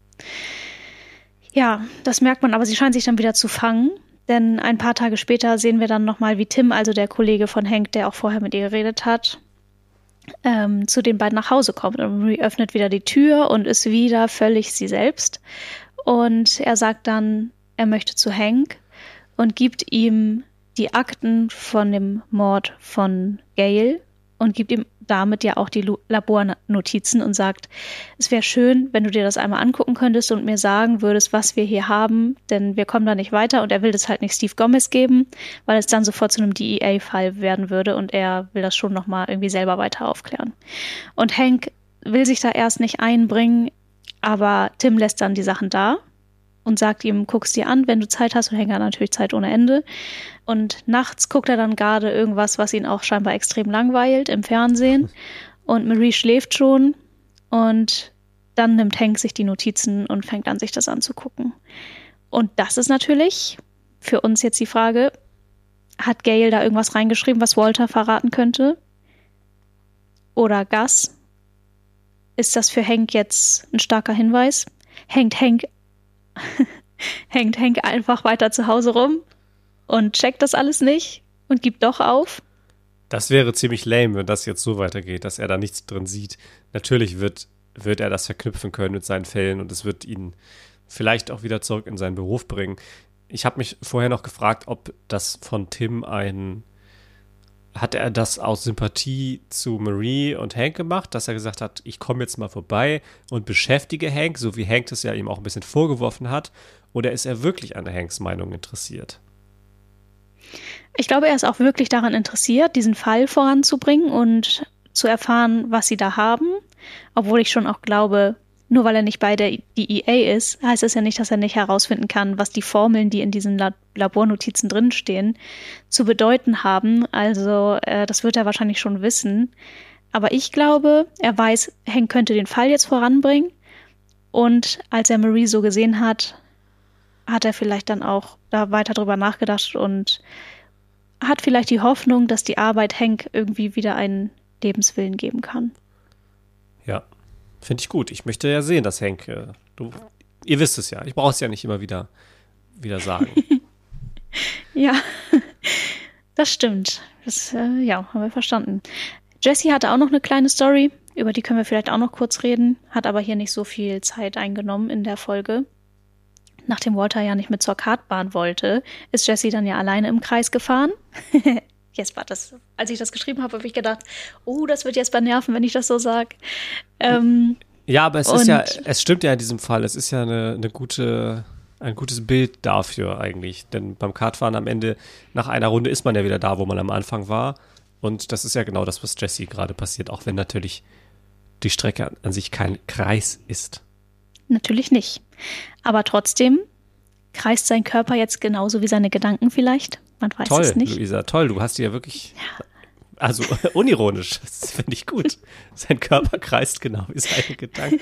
Ja, das merkt man, aber sie scheint sich dann wieder zu fangen, denn ein paar Tage später sehen wir dann nochmal, wie Tim, also der Kollege von Hank, der auch vorher mit ihr geredet hat, ähm, zu den beiden nach Hause kommt. Und Marie öffnet wieder die Tür und ist wieder völlig sie selbst. Und er sagt dann, er möchte zu Hank und gibt ihm die Akten von dem Mord von Gail und gibt ihm damit ja auch die Lu- Labornotizen und sagt, es wäre schön, wenn du dir das einmal angucken könntest und mir sagen würdest, was wir hier haben, denn wir kommen da nicht weiter und er will das halt nicht Steve Gomez geben, weil es dann sofort zu einem D E A-Fall werden würde und er will das schon nochmal irgendwie selber weiter aufklären. Und Hank will sich da erst nicht einbringen, aber Tim lässt dann die Sachen da und sagt ihm, guck's dir an, wenn du Zeit hast. Und Hank hat natürlich Zeit ohne Ende. Und nachts guckt er dann gerade irgendwas, was ihn auch scheinbar extrem langweilt im Fernsehen. Und Marie schläft schon. Und dann nimmt Hank sich die Notizen und fängt an, sich das anzugucken. Und das ist natürlich für uns jetzt die Frage, hat Gail da irgendwas reingeschrieben, was Walter verraten könnte? Oder Gus? Ist das für Hank jetzt ein starker Hinweis? Hängt Hank hängt Hank einfach weiter zu Hause rum und checkt das alles nicht und gibt doch auf? Das wäre ziemlich lame, wenn das jetzt so weitergeht, dass er da nichts drin sieht. Natürlich wird, wird er das verknüpfen können mit seinen Fällen und es wird ihn vielleicht auch wieder zurück in seinen Beruf bringen. Ich habe mich vorher noch gefragt, ob das von Tim ein hat er das aus Sympathie zu Marie und Hank gemacht, dass er gesagt hat, ich komme jetzt mal vorbei und beschäftige Hank, so wie Hank das ja ihm auch ein bisschen vorgeworfen hat, oder ist er wirklich an Hanks Meinung interessiert? Ich glaube, er ist auch wirklich daran interessiert, diesen Fall voranzubringen und zu erfahren, was sie da haben. Obwohl ich schon auch glaube, nur weil er nicht bei der D E A ist, heißt es ja nicht, dass er nicht herausfinden kann, was die Formeln, die in diesen La- Labornotizen drinstehen, zu bedeuten haben. Also äh, das wird er wahrscheinlich schon wissen. Aber ich glaube, er weiß, Hank könnte den Fall jetzt voranbringen. Und als er Marie so gesehen hat, hat er vielleicht dann auch da weiter drüber nachgedacht und hat vielleicht die Hoffnung, dass die Arbeit Hank irgendwie wieder einen Lebenswillen geben kann. Ja, finde ich gut. Ich möchte ja sehen, dass Hank, äh, du, ihr wisst es ja, ich brauche es ja nicht immer wieder, wieder sagen. Ja, das stimmt. Das, äh, ja, haben wir verstanden. Jessie hatte auch noch eine kleine Story, über die können wir vielleicht auch noch kurz reden, hat aber hier nicht so viel Zeit eingenommen in der Folge. Nachdem Walter ja nicht mit zur Kartbahn wollte, ist Jessie dann ja alleine im Kreis gefahren. Jetzt war das, als ich das geschrieben habe, habe ich gedacht, oh, das wird jetzt nerven, wenn ich das so sage. Ähm, Ja, aber es ist ja, Und- es stimmt ja in diesem Fall, es ist ja eine, eine gute, ein gutes Bild dafür eigentlich. Denn beim Kartfahren am Ende, nach einer Runde ist man ja wieder da, wo man am Anfang war. Und das ist ja genau das, was Jessie gerade passiert, auch wenn natürlich die Strecke an, an sich kein Kreis ist. Natürlich nicht. Aber trotzdem kreist sein Körper jetzt genauso wie seine Gedanken vielleicht. Man weiß Toll, es nicht. Luisa, toll, du hast die ja wirklich, also unironisch, das finde ich gut. Sein Körper kreist genau wie seine Gedanken.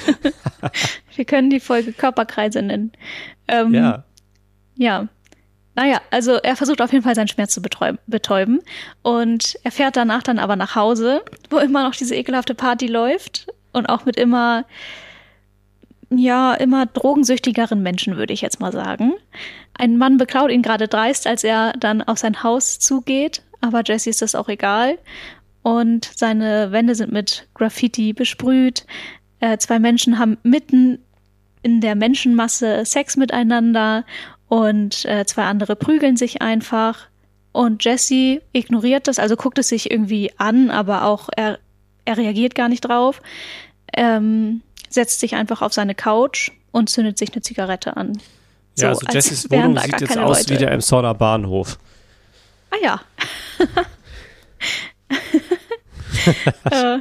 Wir können die Folge Körperkreise nennen. Ähm, Ja, Ja. Naja, also er versucht auf jeden Fall seinen Schmerz zu beträu- betäuben und er fährt danach dann aber nach Hause, wo immer noch diese ekelhafte Party läuft und auch mit immer, ja, immer drogensüchtigeren Menschen, würde ich jetzt mal sagen. Ein Mann beklaut ihn gerade dreist, als er dann auf sein Haus zugeht, aber Jesse ist das auch egal und seine Wände sind mit Graffiti besprüht. Äh, zwei Menschen haben mitten in der Menschenmasse Sex miteinander und äh, zwei andere prügeln sich einfach. Und Jesse ignoriert das, also guckt es sich irgendwie an, aber auch er, er reagiert gar nicht drauf. Ähm, setzt sich einfach auf seine Couch und zündet sich eine Zigarette an. Ja, So, also als Jessys wären Wohnung da sieht gar jetzt keine aus Leute. wie der Emsonner Bahnhof. Ah ja. äh,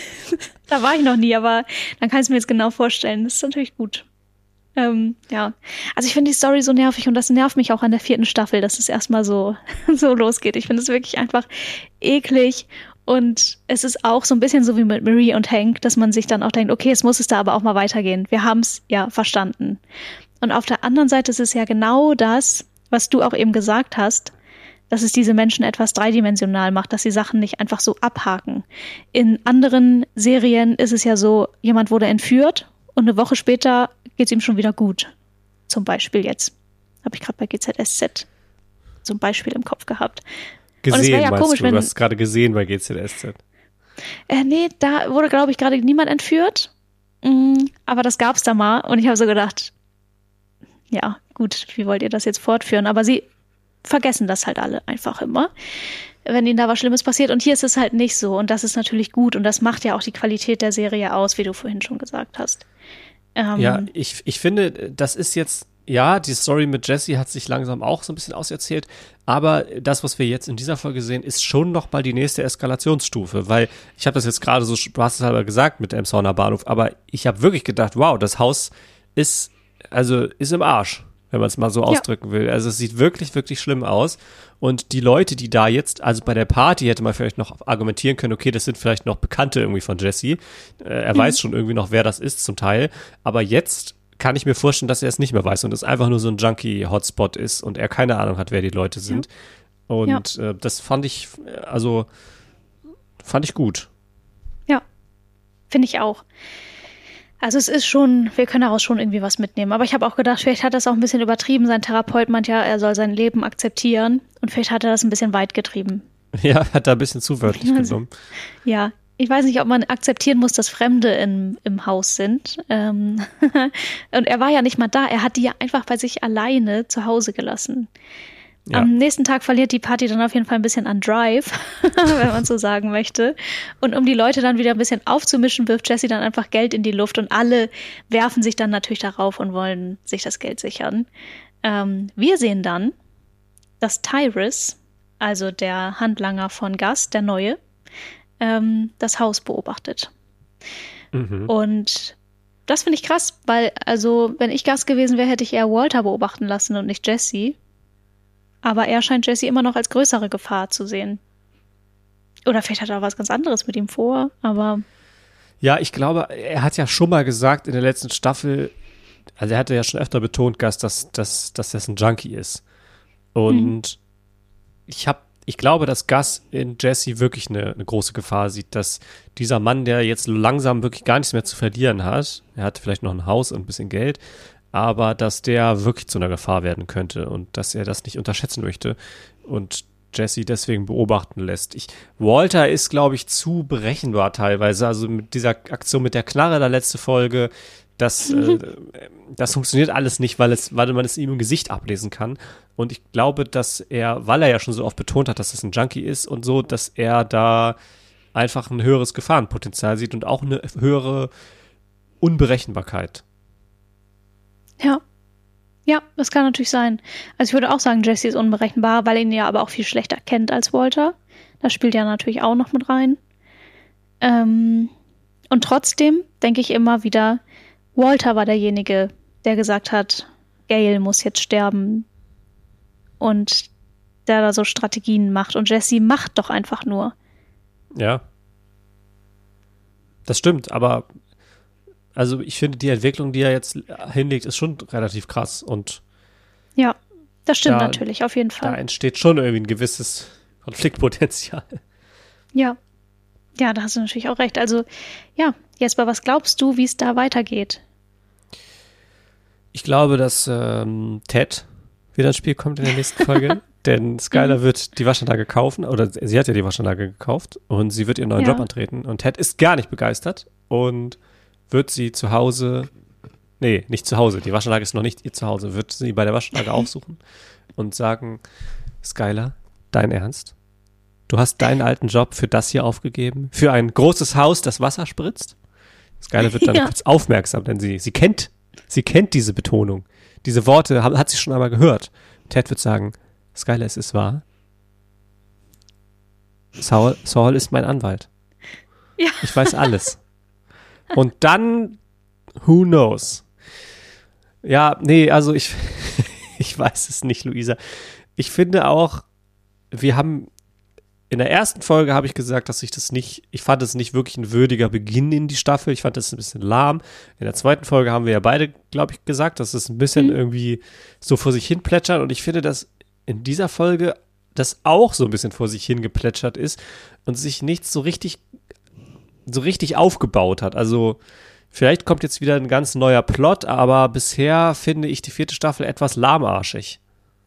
da war ich noch nie, aber dann kann ich es mir jetzt genau vorstellen. Das ist natürlich gut. Ähm, ja, also ich finde die Story so nervig und das nervt mich auch an der vierten Staffel, dass es erstmal so, so losgeht. Ich finde es wirklich einfach eklig und es ist auch so ein bisschen so wie mit Marie und Hank, dass man sich dann auch denkt, okay, es muss es da aber auch mal weitergehen. Wir haben es ja verstanden. Und auf der anderen Seite ist es ja genau das, was du auch eben gesagt hast, dass es diese Menschen etwas dreidimensional macht, dass sie Sachen nicht einfach so abhaken. In anderen Serien ist es ja so, jemand wurde entführt und eine Woche später geht es ihm schon wieder gut. Zum Beispiel jetzt. Habe ich gerade bei G Z S Z zum Beispiel im Kopf gehabt. Gesehen, ja meinst komisch, du? wenn- Du hast es gerade gesehen bei G Z S Z. Äh, nee, da wurde, glaube ich, gerade niemand entführt. Mm, aber das gab's da mal. Und ich habe so gedacht, ja, gut, wie wollt ihr das jetzt fortführen? Aber sie vergessen das halt alle einfach immer, wenn ihnen da was Schlimmes passiert. Und hier ist es halt nicht so. Und das ist natürlich gut. Und das macht ja auch die Qualität der Serie aus, wie du vorhin schon gesagt hast. Ähm, Ja, ich, ich finde, das ist jetzt, ja, die Story mit Jesse hat sich langsam auch so ein bisschen auserzählt, aber das, was wir jetzt in dieser Folge sehen, ist schon noch mal die nächste Eskalationsstufe, weil ich habe das jetzt gerade so spaßeshalber gesagt mit dem Emsonner Bahnhof, aber ich habe wirklich gedacht, wow, das Haus ist, also ist im Arsch, wenn man es mal so ausdrücken will. Also es sieht wirklich, wirklich schlimm aus. Und die Leute, die da jetzt, also bei der Party hätte man vielleicht noch argumentieren können, okay, das sind vielleicht noch Bekannte irgendwie von Jesse. Äh, er Mhm. weiß schon irgendwie noch, wer das ist zum Teil. Aber jetzt kann ich mir vorstellen, dass er es nicht mehr weiß und es einfach nur so ein Junkie-Hotspot ist und er keine Ahnung hat, wer die Leute sind. Und äh, das fand ich, äh, also fand ich gut. Ja, finde ich auch. Also es ist schon, wir können daraus schon irgendwie was mitnehmen. Aber ich habe auch gedacht, vielleicht hat er es auch ein bisschen übertrieben. Sein Therapeut meint ja, er soll sein Leben akzeptieren. Und vielleicht hat er das ein bisschen weit getrieben. Ja, hat da ein bisschen zu wörtlich Also, genommen. Ja, ich weiß nicht, ob man akzeptieren muss, dass Fremde im, im Haus sind. Ähm und er war ja nicht mal da. Er hat die ja einfach bei sich alleine zu Hause gelassen. Ja. Am nächsten Tag verliert die Party dann auf jeden Fall ein bisschen an Drive, wenn man so sagen möchte. Und um die Leute dann wieder ein bisschen aufzumischen, wirft Jesse dann einfach Geld in die Luft und alle werfen sich dann natürlich darauf und wollen sich das Geld sichern. Ähm, wir sehen dann, dass Tyrus, also der Handlanger von Gus, der Neue, ähm, das Haus beobachtet. Mhm. Und das finde ich krass, weil, also, wenn ich Gus gewesen wäre, hätte ich eher Walter beobachten lassen und nicht Jesse. Aber er scheint Jesse immer noch als größere Gefahr zu sehen. Oder vielleicht hat er auch was ganz anderes mit ihm vor, aber Ja, ich glaube, er hat ja schon mal gesagt in der letzten Staffel, also er hatte ja schon öfter betont, Gus, dass, dass, dass das ein Junkie ist. Und ich habe, ich glaube, dass Gus in Jesse wirklich eine, eine große Gefahr sieht, dass dieser Mann, der jetzt langsam wirklich gar nichts mehr zu verlieren hat, er hat vielleicht noch ein Haus und ein bisschen Geld, aber dass der wirklich zu einer Gefahr werden könnte und dass er das nicht unterschätzen möchte und Jesse deswegen beobachten lässt. Ich, Walter ist, glaube ich, zu berechenbar teilweise. Also mit dieser Aktion mit der Knarre der letzte Folge, das, äh, das funktioniert alles nicht, weil, es, weil man es ihm im Gesicht ablesen kann. Und ich glaube, dass er, weil er ja schon so oft betont hat, dass es ein Junkie ist und so, dass er da einfach ein höheres Gefahrenpotenzial sieht und auch eine höhere Unberechenbarkeit. ja. Ja, das kann natürlich sein. Also ich würde auch sagen, Jesse ist unberechenbar, weil er ihn ja aber auch viel schlechter kennt als Walter. Das spielt ja natürlich auch noch mit rein. Ähm, und trotzdem denke ich immer wieder, Walter war derjenige, der gesagt hat, Gail muss jetzt sterben. Und der da so Strategien macht. Und Jesse macht doch einfach nur. Ja. Das stimmt, aber also ich finde, die Entwicklung, die er jetzt hinlegt, ist schon relativ krass und Ja. Das stimmt da, natürlich, auf jeden Fall. Da entsteht schon irgendwie ein gewisses Konfliktpotenzial. Ja. Ja, da hast du natürlich auch recht. Also, ja, Jesper, was glaubst du, wie es da weitergeht? Ich glaube, dass ähm, Ted wieder ins Spiel kommt in der nächsten Folge. Denn Skylar wird die Waschanlage kaufen, oder sie hat ja die Waschanlage gekauft und sie wird ihren neuen Ja. Job antreten. Und Ted ist gar nicht begeistert und wird sie zu Hause, nee, nicht zu Hause, die Waschanlage ist noch nicht ihr Zuhause, wird sie bei der Waschanlage aufsuchen und sagen, Skylar, dein Ernst? Du hast deinen alten Job für das hier aufgegeben? Für ein großes Haus, das Wasser spritzt? Skylar wird dann Ja. kurz aufmerksam, denn sie, sie kennt, sie kennt diese Betonung. Diese Worte hat, hat sie schon einmal gehört. Ted wird sagen, Skylar, es ist wahr. Saul, Saul ist mein Anwalt. Ja. Ich weiß alles. Und dann, who knows? Ja, nee, also ich, ich weiß es nicht, Luisa. Ich finde auch, wir haben, in der ersten Folge habe ich gesagt, dass ich das nicht, ich fand es nicht wirklich ein würdiger Beginn in die Staffel. Ich fand das ein bisschen lahm. In der zweiten Folge haben wir ja beide, glaube ich, gesagt, dass es ein bisschen Mhm. irgendwie so vor sich hin plätschert. Und ich finde, dass in dieser Folge das auch so ein bisschen vor sich hin geplätschert ist und sich nichts so richtig, so richtig aufgebaut hat. Also vielleicht kommt jetzt wieder ein ganz neuer Plot, aber bisher finde ich die vierte Staffel etwas lahmarschig.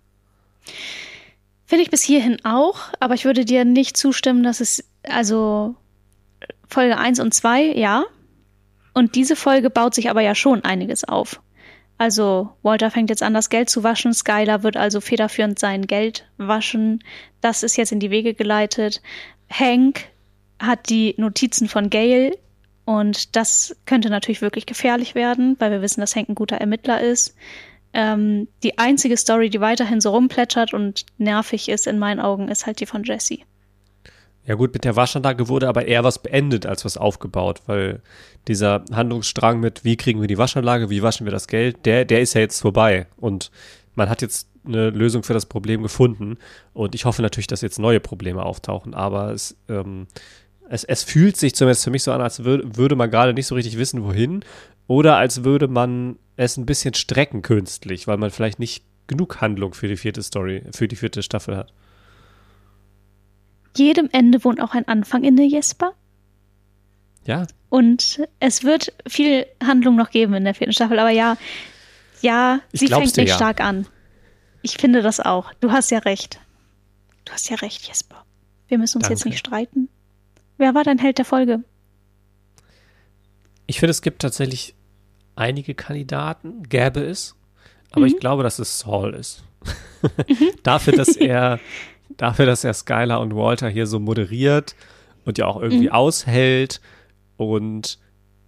Finde ich bis hierhin auch, aber ich würde dir nicht zustimmen, dass es, also Folge eins und zwei, ja. Und diese Folge baut sich aber ja schon einiges auf. Also Walter fängt jetzt an, das Geld zu waschen. Skylar wird also federführend sein Geld waschen. Das ist jetzt in die Wege geleitet. Hank hat die Notizen von Gail und das könnte natürlich wirklich gefährlich werden, weil wir wissen, dass Hank ein guter Ermittler ist. Ähm, die einzige Story, die weiterhin so rumplätschert und nervig ist in meinen Augen, ist halt die von Jesse. Ja gut, mit der Waschanlage wurde aber eher was beendet als was aufgebaut, weil dieser Handlungsstrang mit, wie kriegen wir die Waschanlage, wie waschen wir das Geld, der, der ist ja jetzt vorbei und man hat jetzt eine Lösung für das Problem gefunden und ich hoffe natürlich, dass jetzt neue Probleme auftauchen, aber es, ähm, es, es fühlt sich zumindest für mich so an, als würde, würde man gerade nicht so richtig wissen, wohin oder als würde man es ein bisschen strecken künstlich, weil man vielleicht nicht genug Handlung für die vierte Story, für die vierte Staffel hat. Jedem Ende wohnt auch ein Anfang inne, Jesper. Ja, Und es wird viel Handlung noch geben in der vierten Staffel, aber ja, ja, Ich sie glaub's fängt dir nicht ja. stark an. Ich finde das auch. Du hast ja recht. Du hast ja recht, Jesper. Wir müssen uns jetzt Danke. nicht streiten. Wer war dein Held der Folge? ich finde, es gibt tatsächlich einige Kandidaten, gäbe es, aber Mhm. ich glaube, dass es Saul ist. dafür, dass er, dafür, dass er Skylar und Walter hier so moderiert und ja auch irgendwie Mhm. aushält und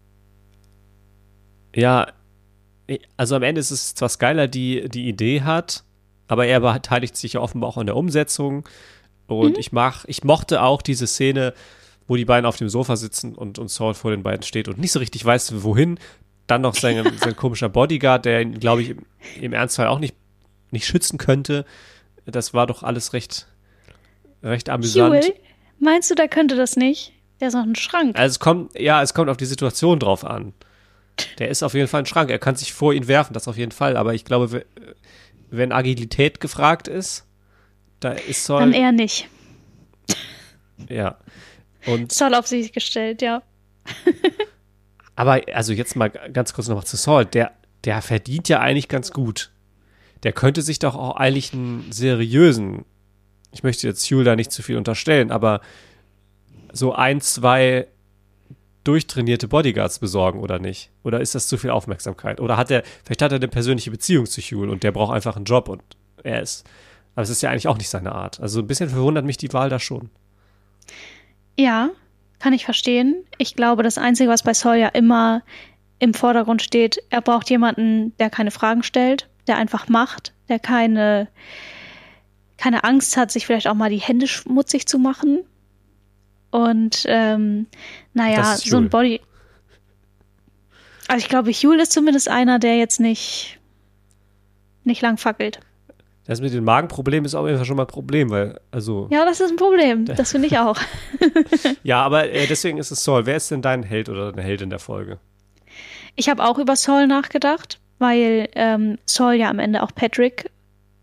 ja, also am Ende ist es zwar Skylar, die die Idee hat, aber er beteiligt sich ja offenbar auch an der Umsetzung und ich mach, ich mochte auch diese Szene, wo die beiden auf dem Sofa sitzen und, und Saul vor den beiden steht und nicht so richtig weiß, wohin. Dann noch sein, sein komischer Bodyguard, der ihn, glaube ich, im, im Ernstfall auch nicht, nicht schützen könnte. Das war doch alles recht, recht amüsant. Huel? Meinst du, da könnte das nicht? Der ist noch ein Schrank. Also es kommt, ja, es kommt auf die Situation drauf an. Der ist auf jeden Fall ein Schrank. Er kann sich vor ihn werfen, das auf jeden Fall. Aber ich glaube, we- wenn Agilität gefragt ist, da ist Saul, Dann eher nicht. ja. Und Zoll auf sich gestellt, ja. aber also jetzt mal ganz kurz nochmal zu Saul. Der, der verdient ja eigentlich ganz gut. Der könnte sich doch auch eigentlich einen seriösen, ich möchte jetzt Huel da nicht zu viel unterstellen, aber so ein, zwei durchtrainierte Bodyguards besorgen oder nicht? Oder ist das zu viel Aufmerksamkeit? Oder hat er, vielleicht hat er eine persönliche Beziehung zu Huel und der braucht einfach einen Job und er ist, aber es ist ja eigentlich auch nicht seine Art. Also ein bisschen verwundert mich die Wahl da schon. Ja, kann ich verstehen. Ich glaube, das Einzige, was bei Saul ja immer im Vordergrund steht, er braucht jemanden, der keine Fragen stellt, der einfach macht, der keine, keine Angst hat, sich vielleicht auch mal die Hände schmutzig zu machen. Und ähm, naja, Das ist so ein Huel. Body. Also ich glaube, Huel ist zumindest einer, der jetzt nicht, nicht lang fackelt. Das mit den Magenproblemen ist auf jeden Fall schon mal ein Problem, weil, also, ja, Ja, das ist ein Problem. Das finde ich auch. aber äh, deswegen ist es Saul. Wer ist denn dein Held oder deine Heldin der Folge? Ich habe auch über Saul nachgedacht, weil ähm, Saul ja am Ende auch Patrick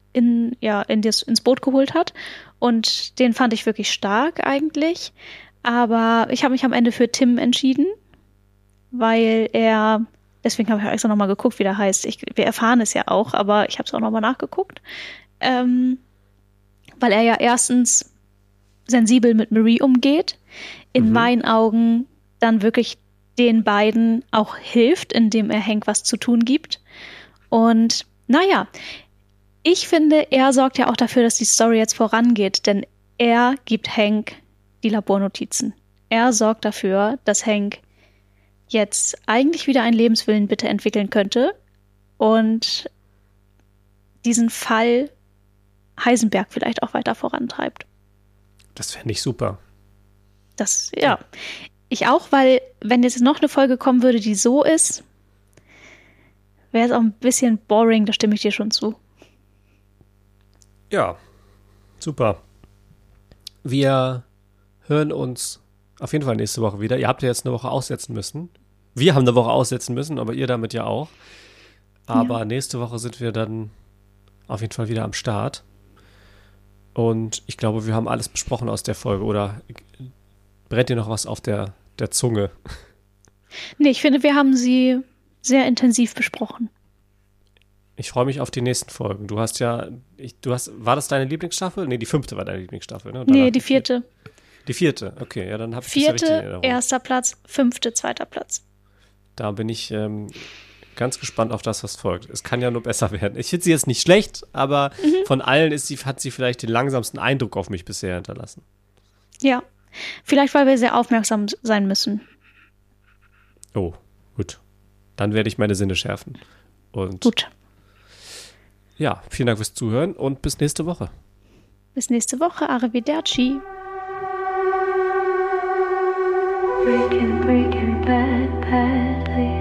in, ja, in das, ins Boot geholt hat. Und den fand ich wirklich stark eigentlich. Aber ich habe mich am Ende für Tim entschieden, weil er, deswegen habe ich auch extra nochmal geguckt, wie der heißt. Ich, wir erfahren es ja auch, aber ich habe es auch nochmal nachgeguckt. Ähm, weil er ja erstens sensibel mit Marie umgeht, in Mhm. meinen Augen dann wirklich den beiden auch hilft, indem er Hank was zu tun gibt. Und naja, ich finde, er sorgt ja auch dafür, dass die Story jetzt vorangeht, denn er gibt Hank die Labornotizen. Er sorgt dafür, dass Hank jetzt eigentlich wieder einen Lebenswillen bitte entwickeln könnte und diesen Fall Heisenberg vielleicht auch weiter vorantreibt. Das fände ich super. Das, ja. Ich auch, weil wenn jetzt noch eine Folge kommen würde, die so ist, wäre es auch ein bisschen boring, da stimme ich dir schon zu. Ja, super. Wir hören uns auf jeden Fall nächste Woche wieder. Ihr habt ja jetzt eine Woche aussetzen müssen. Wir haben eine Woche aussetzen müssen, aber ihr damit ja auch. Aber Ja. nächste Woche sind wir dann auf jeden Fall wieder am Start. Und ich glaube, wir haben alles besprochen aus der Folge. Oder brennt dir noch was auf der, der Zunge? Nee, ich finde, wir haben sie sehr intensiv besprochen. Ich freue mich auf die nächsten Folgen. Du hast ja, ich, du hast, war das deine Lieblingsstaffel? Nee, die fünfte war deine Lieblingsstaffel, ne? Und Nee, danach die vierte. Die vierte, okay, ja, dann habe ich das ja richtig in Vierte, Erinnerung. erster Platz, fünfte, zweiter Platz. Da bin ich ähm, ganz gespannt auf das, was folgt. Es kann ja nur besser werden. Ich finde sie jetzt nicht schlecht, aber Mhm. von allen ist sie, hat sie vielleicht den langsamsten Eindruck auf mich bisher hinterlassen. Ja. Vielleicht, weil wir sehr aufmerksam sein müssen. Oh, gut. Dann werde ich meine Sinne schärfen. Und Gut. ja, vielen Dank fürs Zuhören und bis nächste Woche. Bis nächste Woche. Arrivederci. Breaking, breaking bad, badly.